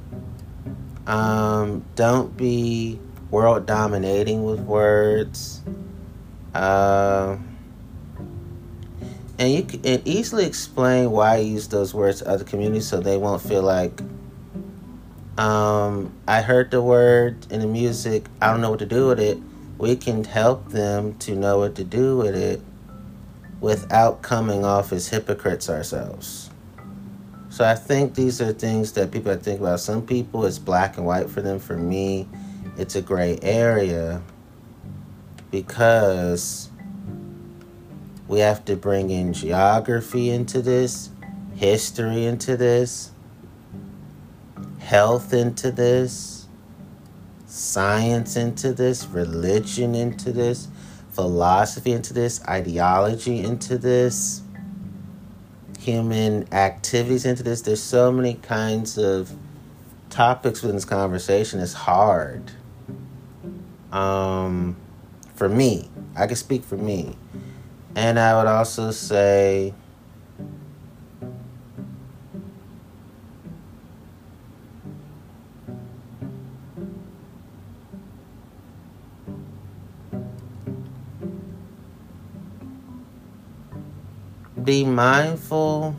Um, don't be world dominating with words. Uh, and you can easily explain why you use those words to other communities so they won't feel like, um, I heard the word in the music, I don't know what to do with it. We can help them to know what to do with it without coming off as hypocrites ourselves. So I think these are things that people have to think about. Some people, it's black and white for them. For me, it's a gray area because we have to bring in geography into this, history into this, health into this, science into this, religion into this, philosophy into this, ideology into this, human activities into this. There's so many kinds of topics within this conversation. It's hard. Um, for me, I can speak for me. And I would also say be mindful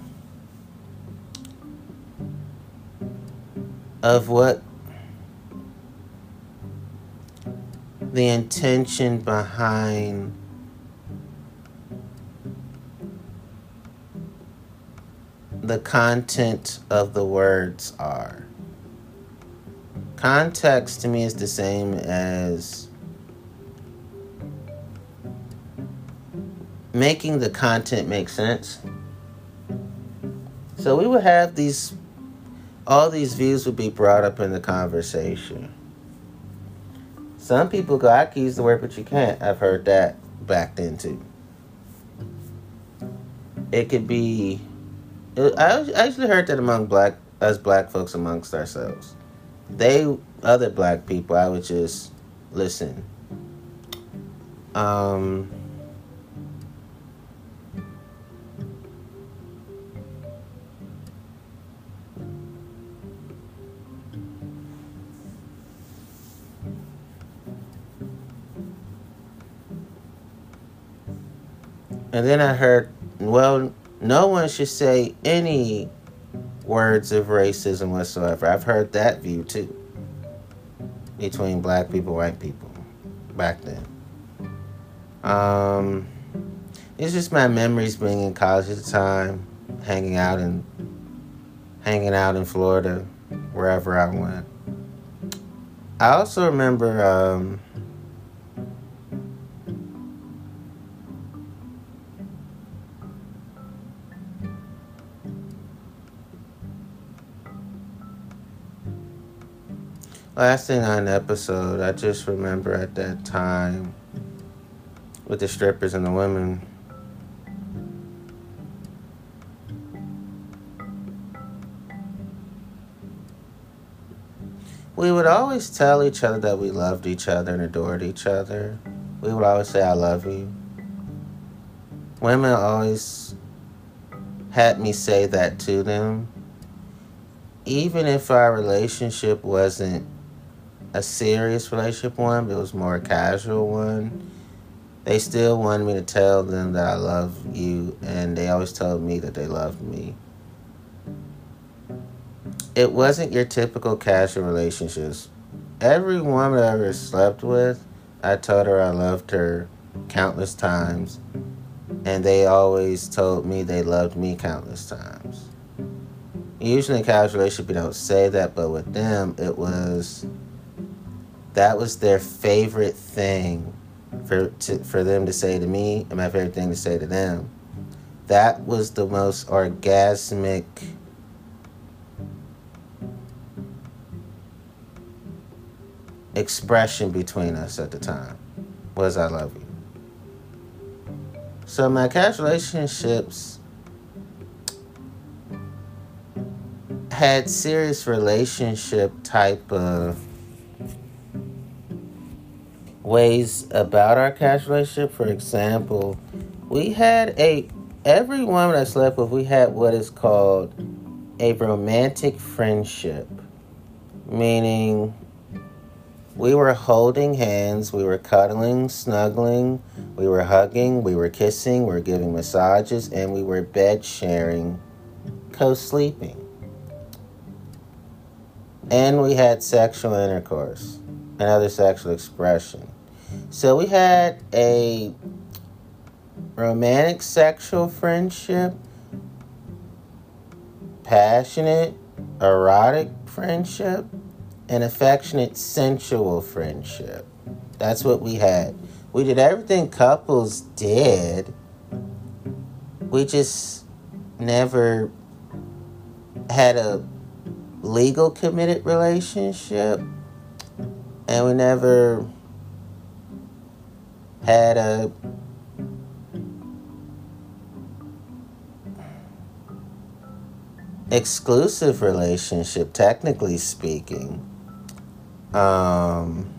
of what the intention behind the content of the words are. Context to me is the same as making the content make sense. So we would have these, all these views would be brought up in the conversation. Some people go, I can use the word, but you can't. I've heard that back then too. It could be, it, I, I usually heard that among black, us black folks amongst ourselves. They, other black people, I would just listen. Um... And then I heard, well, no one should say any words of racism whatsoever. I've heard that view too. Between black people, white people. Back then. Um, it's just my memories being in college at the time. Hanging out in, hanging out in Florida. Wherever I went. I also remember... Um, Last thing on the episode, I just remember at that time with the strippers and the women, we would always tell each other that we loved each other and adored each other. We would always say, I love you. Women always had me say that to them. Even if our relationship wasn't a serious relationship one, but it was more a casual one, they still wanted me to tell them that I love you, and they always told me that they loved me. It wasn't your typical casual relationships. Every woman I ever slept with, I told her I loved her countless times, and they always told me they loved me countless times. Usually in a casual relationship, you don't say that, but with them, it was, that was their favorite thing for to, for them to say to me, and my favorite thing to say to them. That was the most orgasmic expression between us at the time, was I love you. So my casual relationships had serious relationship type of ways about our casual relationship. For example, we had a, every woman I slept with, we had what is called a romantic friendship. Meaning, we were holding hands, we were cuddling, snuggling, we were hugging, we were kissing, we were giving massages, and we were bed sharing, co-sleeping. And we had sexual intercourse and other sexual expression. So we had a romantic sexual friendship, passionate, erotic friendship, and affectionate, sensual friendship. That's what we had. We did everything couples did. We just never had a legal committed relationship, and we never had a exclusive relationship, technically speaking. Um,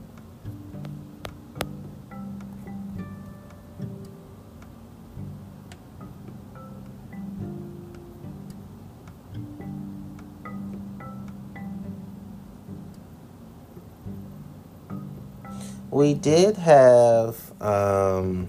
we did have um,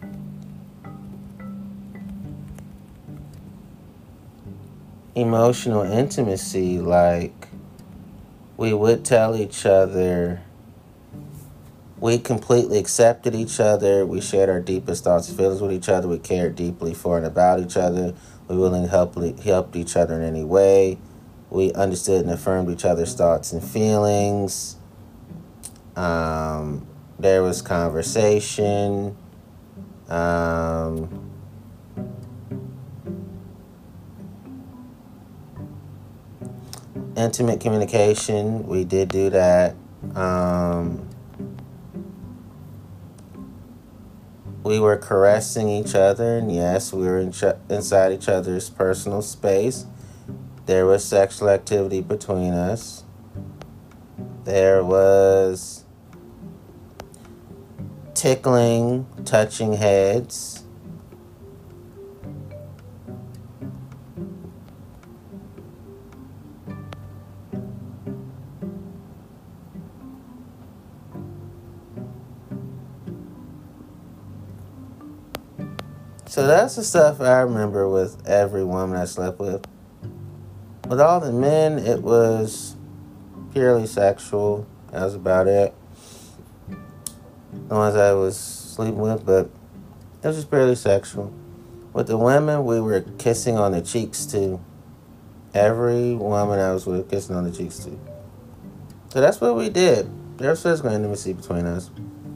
emotional intimacy, like we would tell each other, we completely accepted each other, we shared our deepest thoughts and feelings with each other, we cared deeply for and about each other, we willingly helped, helped each other in any way, we understood and affirmed each other's thoughts and feelings. Um, there was conversation. Um, intimate communication. We did do that. Um, we were caressing each other, and yes, we were in ch- inside each other's personal space. There was sexual activity between us. There was tickling, touching heads. So that's the stuff I remember with every woman I slept with. With all the men, it was purely sexual. That was about it. The ones I was sleeping with, but it was just purely sexual. With the women, we were kissing on the cheeks too. Every woman I was with, kissing on the cheeks too. So that's what we did. There was physical intimacy between us.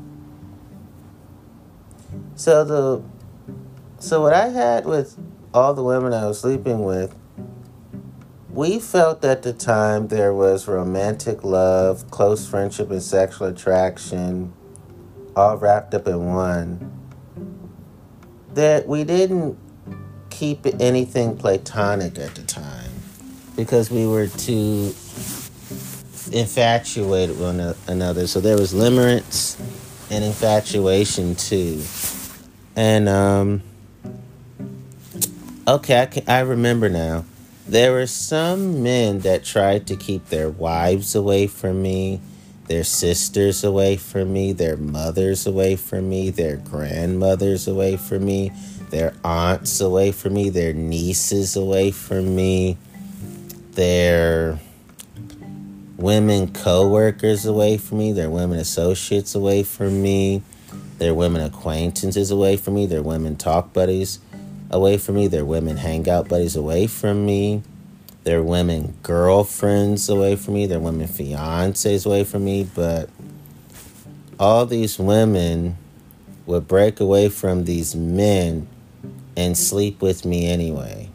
So the, so what I had with all the women I was sleeping with, we felt at the time there was romantic love, close friendship, and sexual attraction, all wrapped up in one. That we didn't keep anything platonic at the time because we were too infatuated with one another. So there was limerence and infatuation too. And um, okay, I, can, I remember now. There were some men that tried to keep their wives away from me, their sisters away from me, their mothers away from me, their grandmothers away from me, their aunts away from me, their nieces away from me, their women co-workers away from me, their women associates away from me, their women acquaintances away from me, their women talk buddies away from me, their women hangout buddies away from me, their women girlfriends away from me, their women fiancés away from me, but all these women would break away from these men and sleep with me anyway.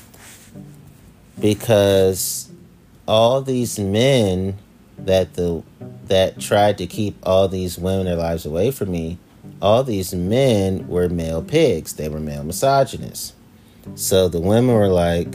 Because all these men that the that tried to keep all these women in their lives away from me, all these men were male pigs. They were male misogynists. So the women were like,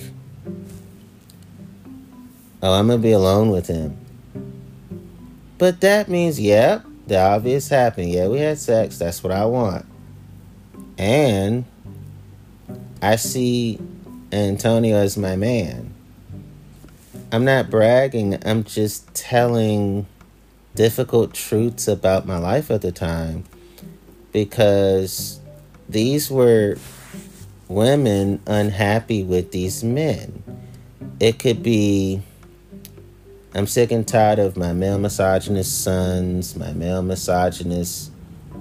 oh, I'm going to be alone with him. But that means, yeah, the obvious happened. Yeah, we had sex. That's what I want. And I see Antonio as my man. I'm not bragging. I'm just telling difficult truths about my life at the time. Because these were women unhappy with these men. It could be, I'm sick and tired of my male misogynist sons, my male misogynist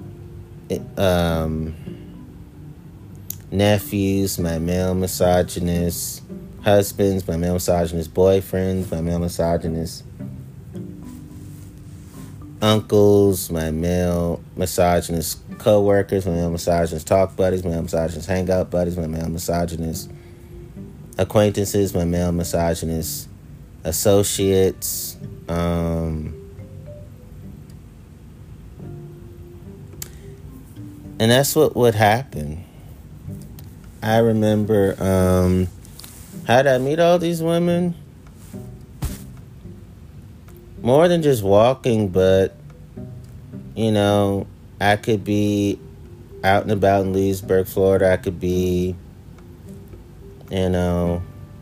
um, nephews, my male misogynist husbands, my male misogynist boyfriends, my male misogynist uncles, my male misogynist co-workers, my male misogynist talk buddies, my male misogynist hangout buddies, my male misogynist acquaintances, my male misogynist associates, um, and that's what would happen. I remember, um, how did I meet all these women? More than just walking, but, you know, I could be out and about in Leesburg, Florida. I could be, you know,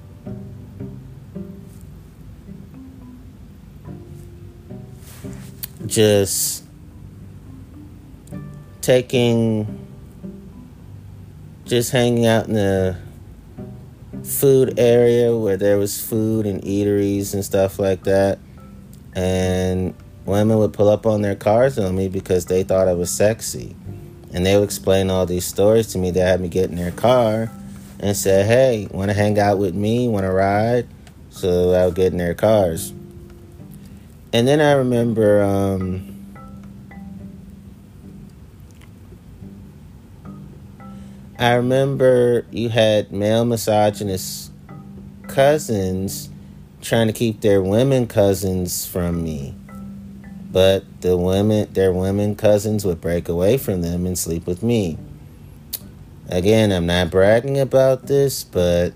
just taking, just hanging out in the food area where there was food and eateries and stuff like that. And women would pull up on their cars on me because they thought I was sexy. And they would explain all these stories to me. They had me get in their car and say, hey, want to hang out with me? Want to ride? So I would get in their cars. And then I remember um, I remember you had male misogynist cousins trying to keep their women cousins from me. But the women, their women cousins would break away from them and sleep with me. Again, I'm not bragging about this, but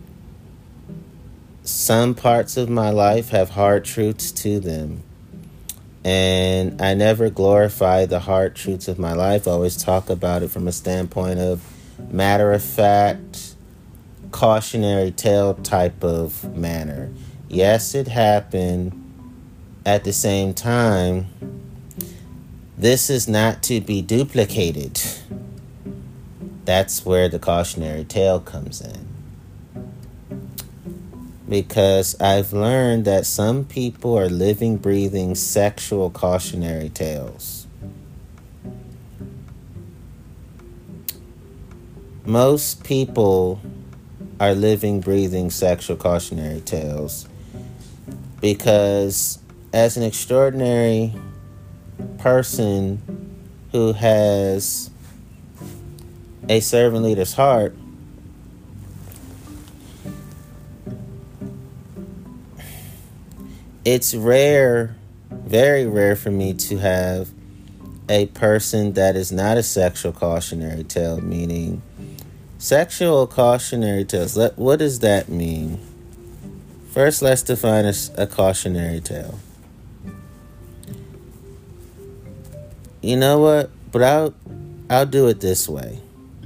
some parts of my life have hard truths to them. And I never glorify the hard truths of my life. I always talk about it from a standpoint of matter of fact, cautionary tale type of manner. Yes, it happened. At the same time, this is not to be duplicated. That's where the cautionary tale comes in. Because I've learned that some people are living, breathing sexual cautionary tales. Most people are living, breathing sexual cautionary tales because as an extraordinary person who has a servant leader's heart, it's rare, very rare for me to have a person that is not a sexual cautionary tale, meaning sexual cautionary tales. What does that mean? First, let's define a, a cautionary tale. You know what? But I'll, I'll do it this way.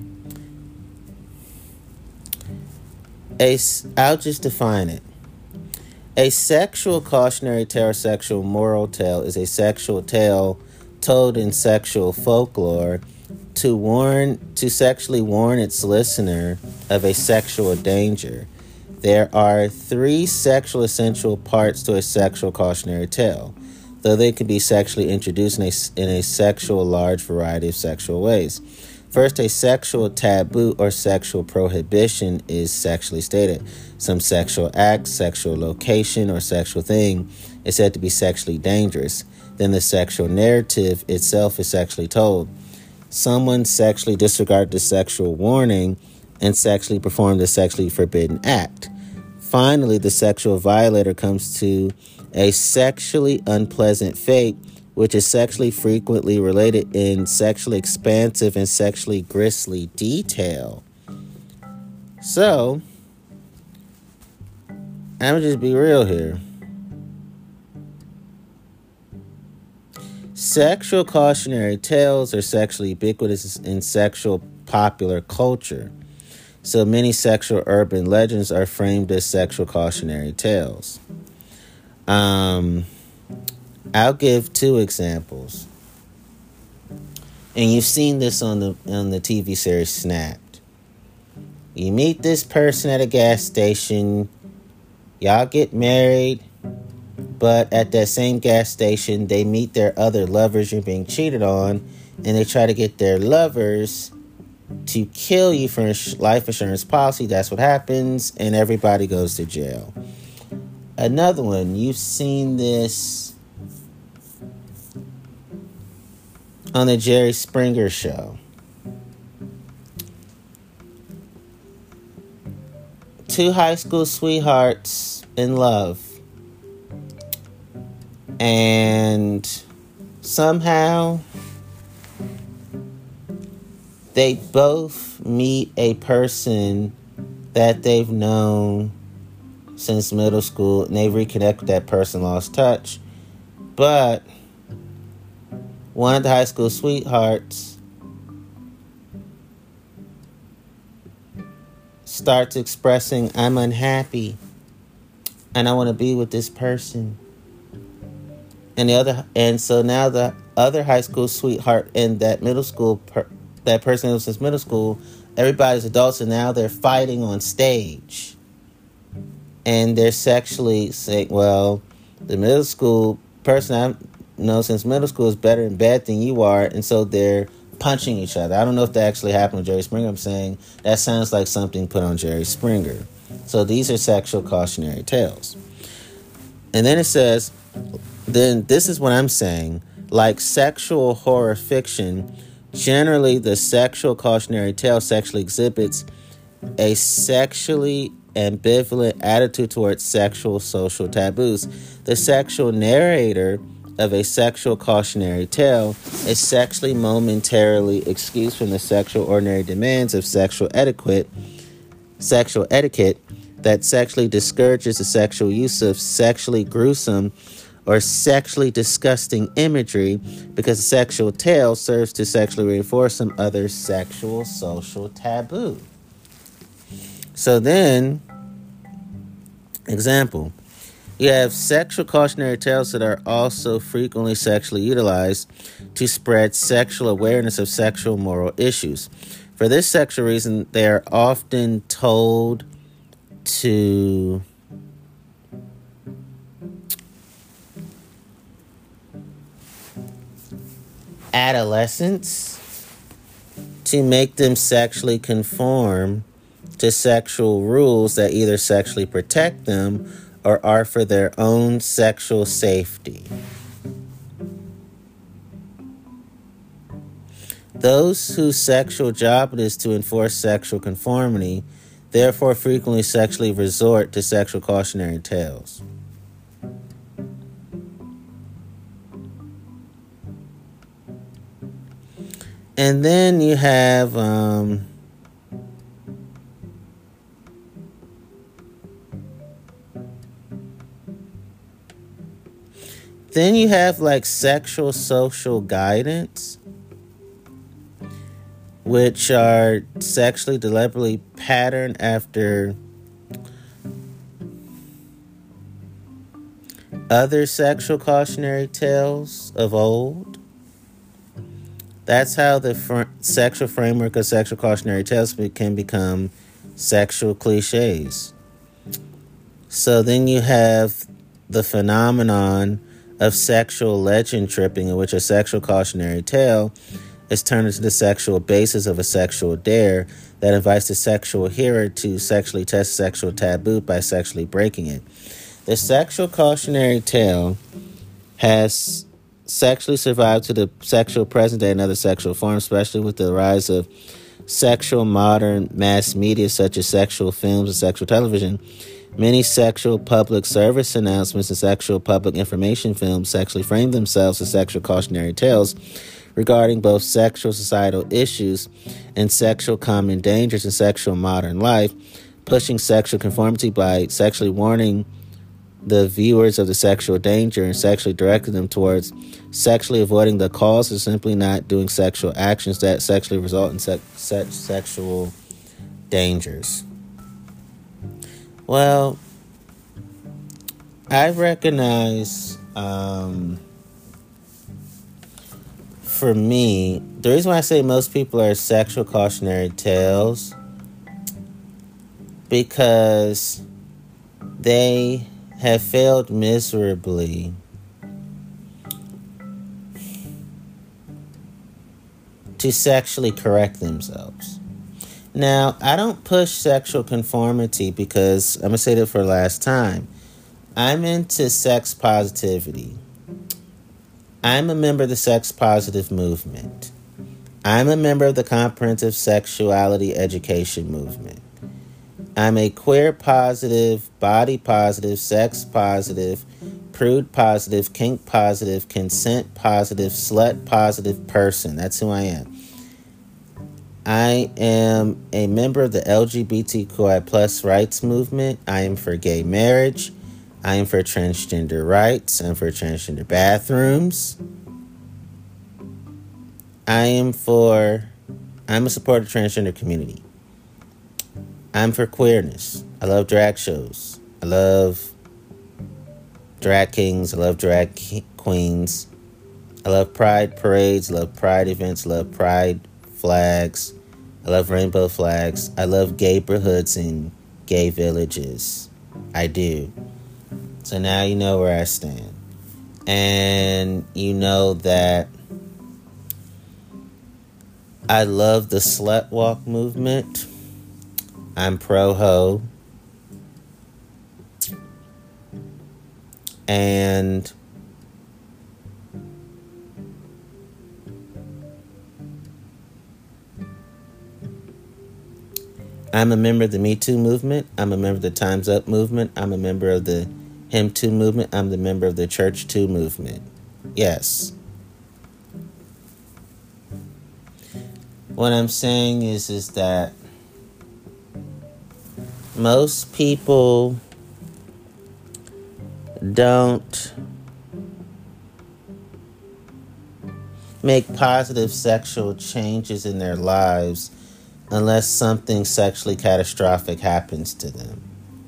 A, I'll just define it. A sexual cautionary tale or sexual moral tale is a sexual tale told in sexual folklore to warn, to sexually warn its listener of a sexual danger. There are three sexual essential parts to a sexual cautionary tale, though they can be sexually introduced in a, in a sexual large variety of sexual ways. First, a sexual taboo or sexual prohibition is sexually stated. Some sexual act, sexual location, or sexual thing is said to be sexually dangerous. Then the sexual narrative itself is sexually told. Someone sexually disregarded the sexual warning and sexually performed a sexually forbidden act. Finally, the sexual violator comes to a sexually unpleasant fate, which is sexually frequently related in sexually expansive and sexually grisly detail. So, I'm gonna just be real here. Sexual cautionary tales are sexually ubiquitous in sexual popular culture. So many sexual urban legends are framed as sexual cautionary tales. Um, I'll give two examples. And you've seen this on the on the T V series Snapped. You meet this person at a gas station. Y'all get married. But at that same gas station, they meet their other lovers you're being cheated on. And they try to get their lovers to kill you for a life insurance policy. That's what happens. And everybody goes to jail. Another one, you've seen this on the Jerry Springer show. Two high school sweethearts in love. And somehow they both meet a person that they've known since middle school, and they reconnect with that person, lost touch. But one of the high school sweethearts starts expressing, I'm unhappy and I want to be with this person. And the other, and so now the other high school sweetheart and that middle school, per, that person who was since middle school, everybody's adults, and now they're fighting on stage. And they're sexually saying, well, the middle school person I know since middle school is better in bed than you are, and so they're punching each other. I don't know if that actually happened with Jerry Springer. I'm saying that sounds like something put on Jerry Springer. So these are sexual cautionary tales. And then it says, then this is what I'm saying, like sexual horror fiction, generally the sexual cautionary tale sexually exhibits a sexually ambivalent attitude towards sexual social taboos. The sexual narrator of a sexual cautionary tale is sexually momentarily excused from the sexual ordinary demands of sexual etiquette, sexual etiquette that sexually discourages the sexual use of sexually gruesome or sexually disgusting imagery, because the sexual tale serves to sexually reinforce some other sexual social taboo. So then, example, you have sexual cautionary tales that are also frequently sexually utilized to spread sexual awareness of sexual moral issues. For this sexual reason, they are often told to adolescents to make them sexually conform to sexual rules that either sexually protect them or are for their own sexual safety. Those whose sexual job it is to enforce sexual conformity therefore frequently sexually resort to sexual cautionary tales. And then you have um, then you have like sexual social guidance, which are sexually deliberately patterned after other sexual cautionary tales of old. That's how the fr- sexual framework of sexual cautionary tales can become sexual cliches. So then you have the phenomenon of sexual legend tripping, in which a sexual cautionary tale is turned into the sexual basis of a sexual dare that invites the sexual hearer to sexually test sexual taboo by sexually breaking it. The sexual cautionary tale has sexually survived to the sexual present day and other sexual forms, especially with the rise of sexual modern mass media such as sexual films and sexual television. Many sexual public service announcements and sexual public information films sexually frame themselves as sexual cautionary tales regarding both sexual societal issues and sexual common dangers in sexual modern life, pushing sexual conformity by sexually warning the viewers of the sexual danger and sexually directing them towards sexually avoiding the cause or simply not doing sexual actions that sexually result in se- such sexual dangers. Well, I recognize, um, for me, the reason why I say most people are sexual cautionary tales, because they have failed miserably to sexually correct themselves. Now, I don't push sexual conformity because, I'm going to say that for the last time, I'm into sex positivity. I'm a member of the sex positive movement. I'm a member of the comprehensive sexuality education movement. I'm a queer positive, body positive, sex positive, prude positive, kink positive, consent positive, slut positive person. That's who I am. I am a member of the L G B T Q I plus rights movement. I am for gay marriage. I am for transgender rights. I'm for transgender bathrooms. I am for, I'm a supporter of the transgender community. I'm for queerness. I love drag shows. I love drag kings. I love drag queens. I love pride parades. I love pride events. I love pride flags. I love rainbow flags. I love gayborhoods and gay villages. I do. So now you know where I stand. And you know that I love the slut walk movement. I'm pro-ho. And I'm a member of the Me Too movement. I'm a member of the Time's Up movement. I'm a member of the Him Too movement. I'm the member of the Church Too movement. Yes. What I'm saying is, is that most people don't make positive sexual changes in their lives unless something sexually catastrophic happens to them.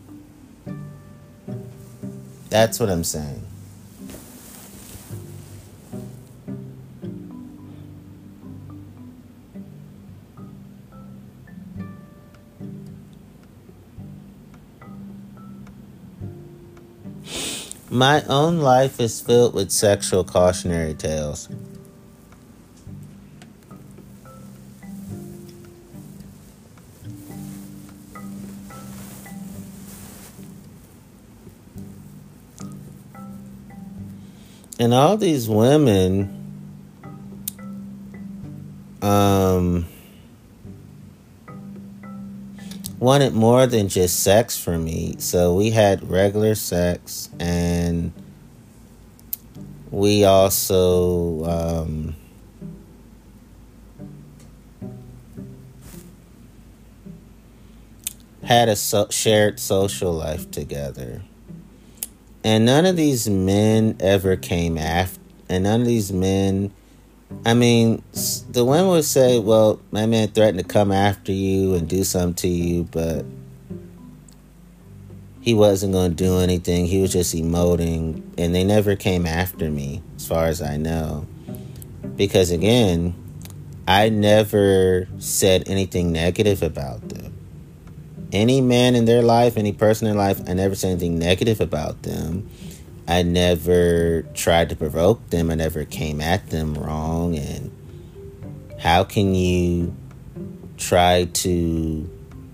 That's what I'm saying. My own life is filled with sexual cautionary tales. And all these women, um, wanted more than just sex from me. So we had regular sex, and we also um, had a so- shared social life together. And none of these men ever came after, and none of these men, I mean, the women would say, well, my man threatened to come after you and do something to you, but he wasn't going to do anything. He was just emoting, and they never came after me, as far as I know. Because, again, I never said anything negative about them. Any man in their life, any person in their life, I never said anything negative about them. I never tried to provoke them. I never came at them wrong and How can you try to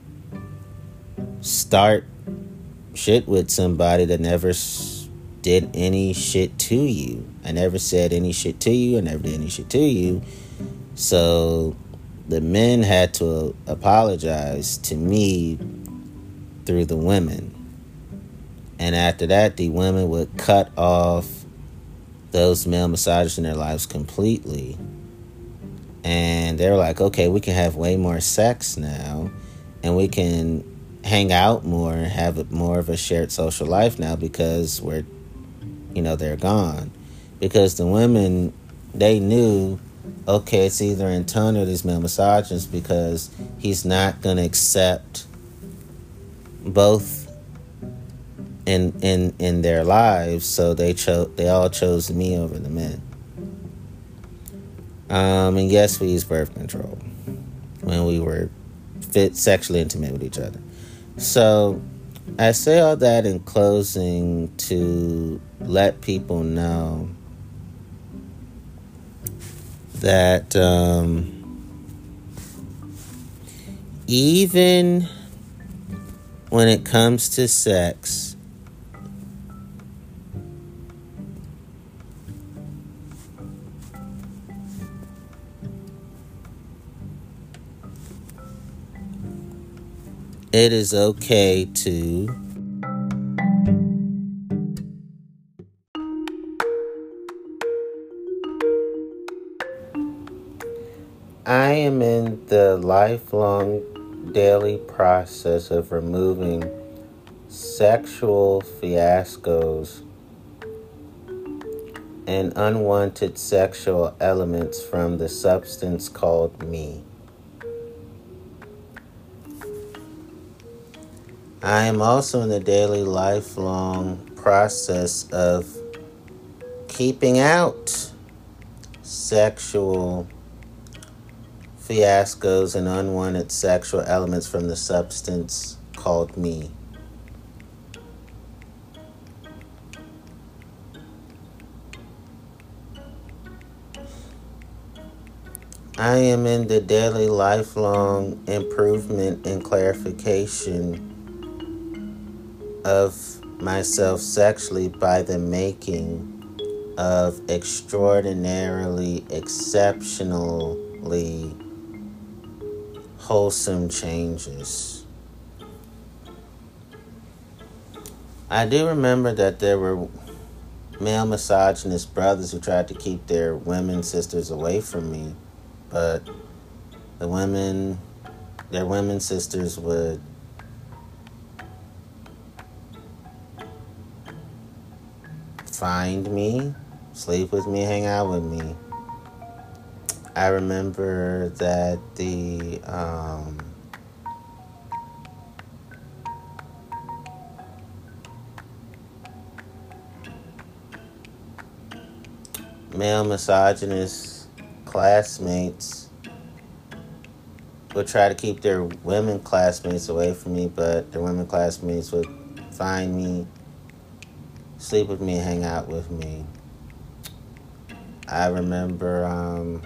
start shit with somebody that never did any shit to you? I never said any shit to you. I never did any shit to you. So the men had to apologize to me through the women. And after that, the women would cut off those male massagists in their lives completely. And they were like, okay, we can have way more sex now. And we can hang out more and have more of a shared social life now because we're, you know, they're gone. Because the women, they knew, okay, it's either Antonio or this male misogynist because he's not going to accept both in in in their lives, so they chose they all chose me over the men. Um, and yes, we used birth control when we were fit sexually intimate with each other. So I say all that in closing to let people know that um, even when it comes to sex, it is okay to I am in the lifelong daily process of removing sexual fiascos and unwanted sexual elements from the substance called me. I am also in the daily lifelong process of keeping out sexual fiascos and unwanted sexual elements from the substance called me. I am in the daily lifelong improvement and clarification of myself sexually by the making of extraordinarily, exceptionally wholesome changes. I do remember that there were male misogynist brothers who tried to keep their women sisters away from me, but the women, their women sisters would find me, sleep with me, hang out with me. I remember that the um, male misogynist classmates would try to keep their women classmates away from me, but their women classmates would find me, sleep with me, hang out with me. I remember um,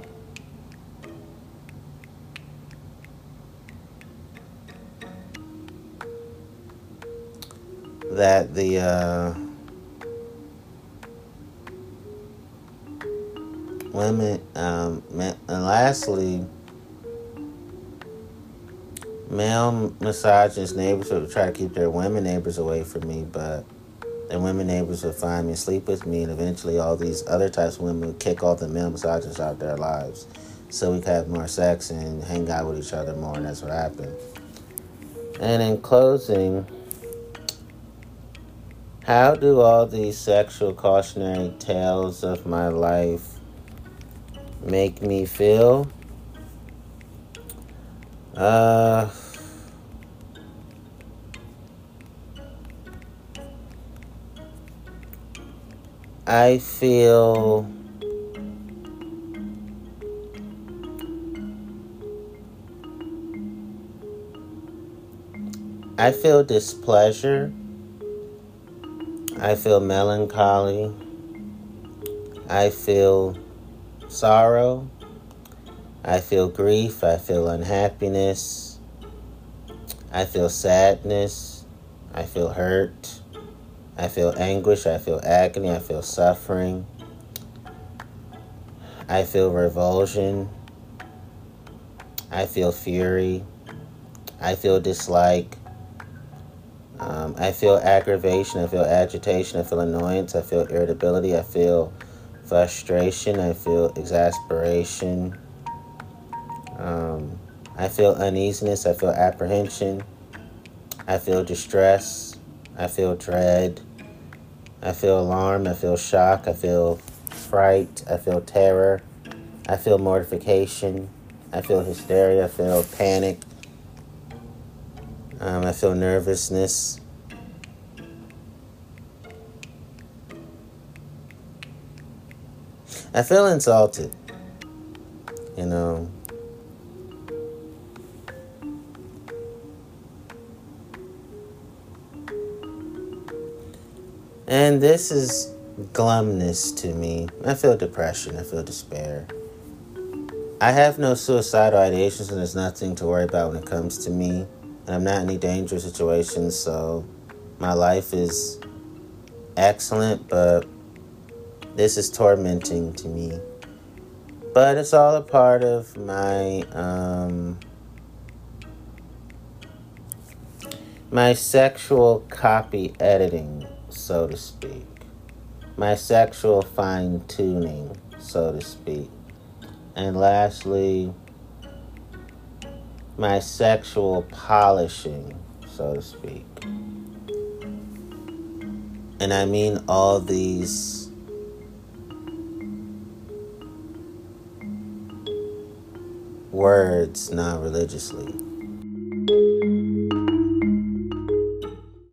that the uh, women, um, and lastly, male misogynist neighbors would try to keep their women neighbors away from me, but their women neighbors would find me, sleep with me, and eventually all these other types of women would kick all the male misogynists out of their lives so we could have more sex and hang out with each other more, and that's what happened. And in closing, how do all these sexual cautionary tales of my life make me feel? Uh... I feel I feel displeasure. I feel melancholy. I feel sorrow. I feel grief. I feel unhappiness. I feel sadness. I feel hurt. I feel anguish. I feel agony. I feel suffering. I feel revulsion. I feel fury. I feel dislike. Um, I feel aggravation. I feel agitation. I feel annoyance. I feel irritability. I feel frustration. I feel exasperation. Um, I feel uneasiness. I feel apprehension. I feel distress. I feel dread. I feel alarm. I feel shock. I feel fright. I feel terror. I feel mortification. I feel hysteria. I feel panic. Um, I feel nervousness. I feel insulted. You know. And this is glumness to me. I feel depression. I feel despair. I have no suicidal ideations, and there's nothing to worry about when it comes to me. And I'm not in any dangerous situations, so my life is excellent, but this is tormenting to me. But it's all a part of my um, my sexual copy editing, so to speak. My sexual fine-tuning, so to speak. And lastly, my sexual polishing, so to speak. And I mean all these words non-religiously.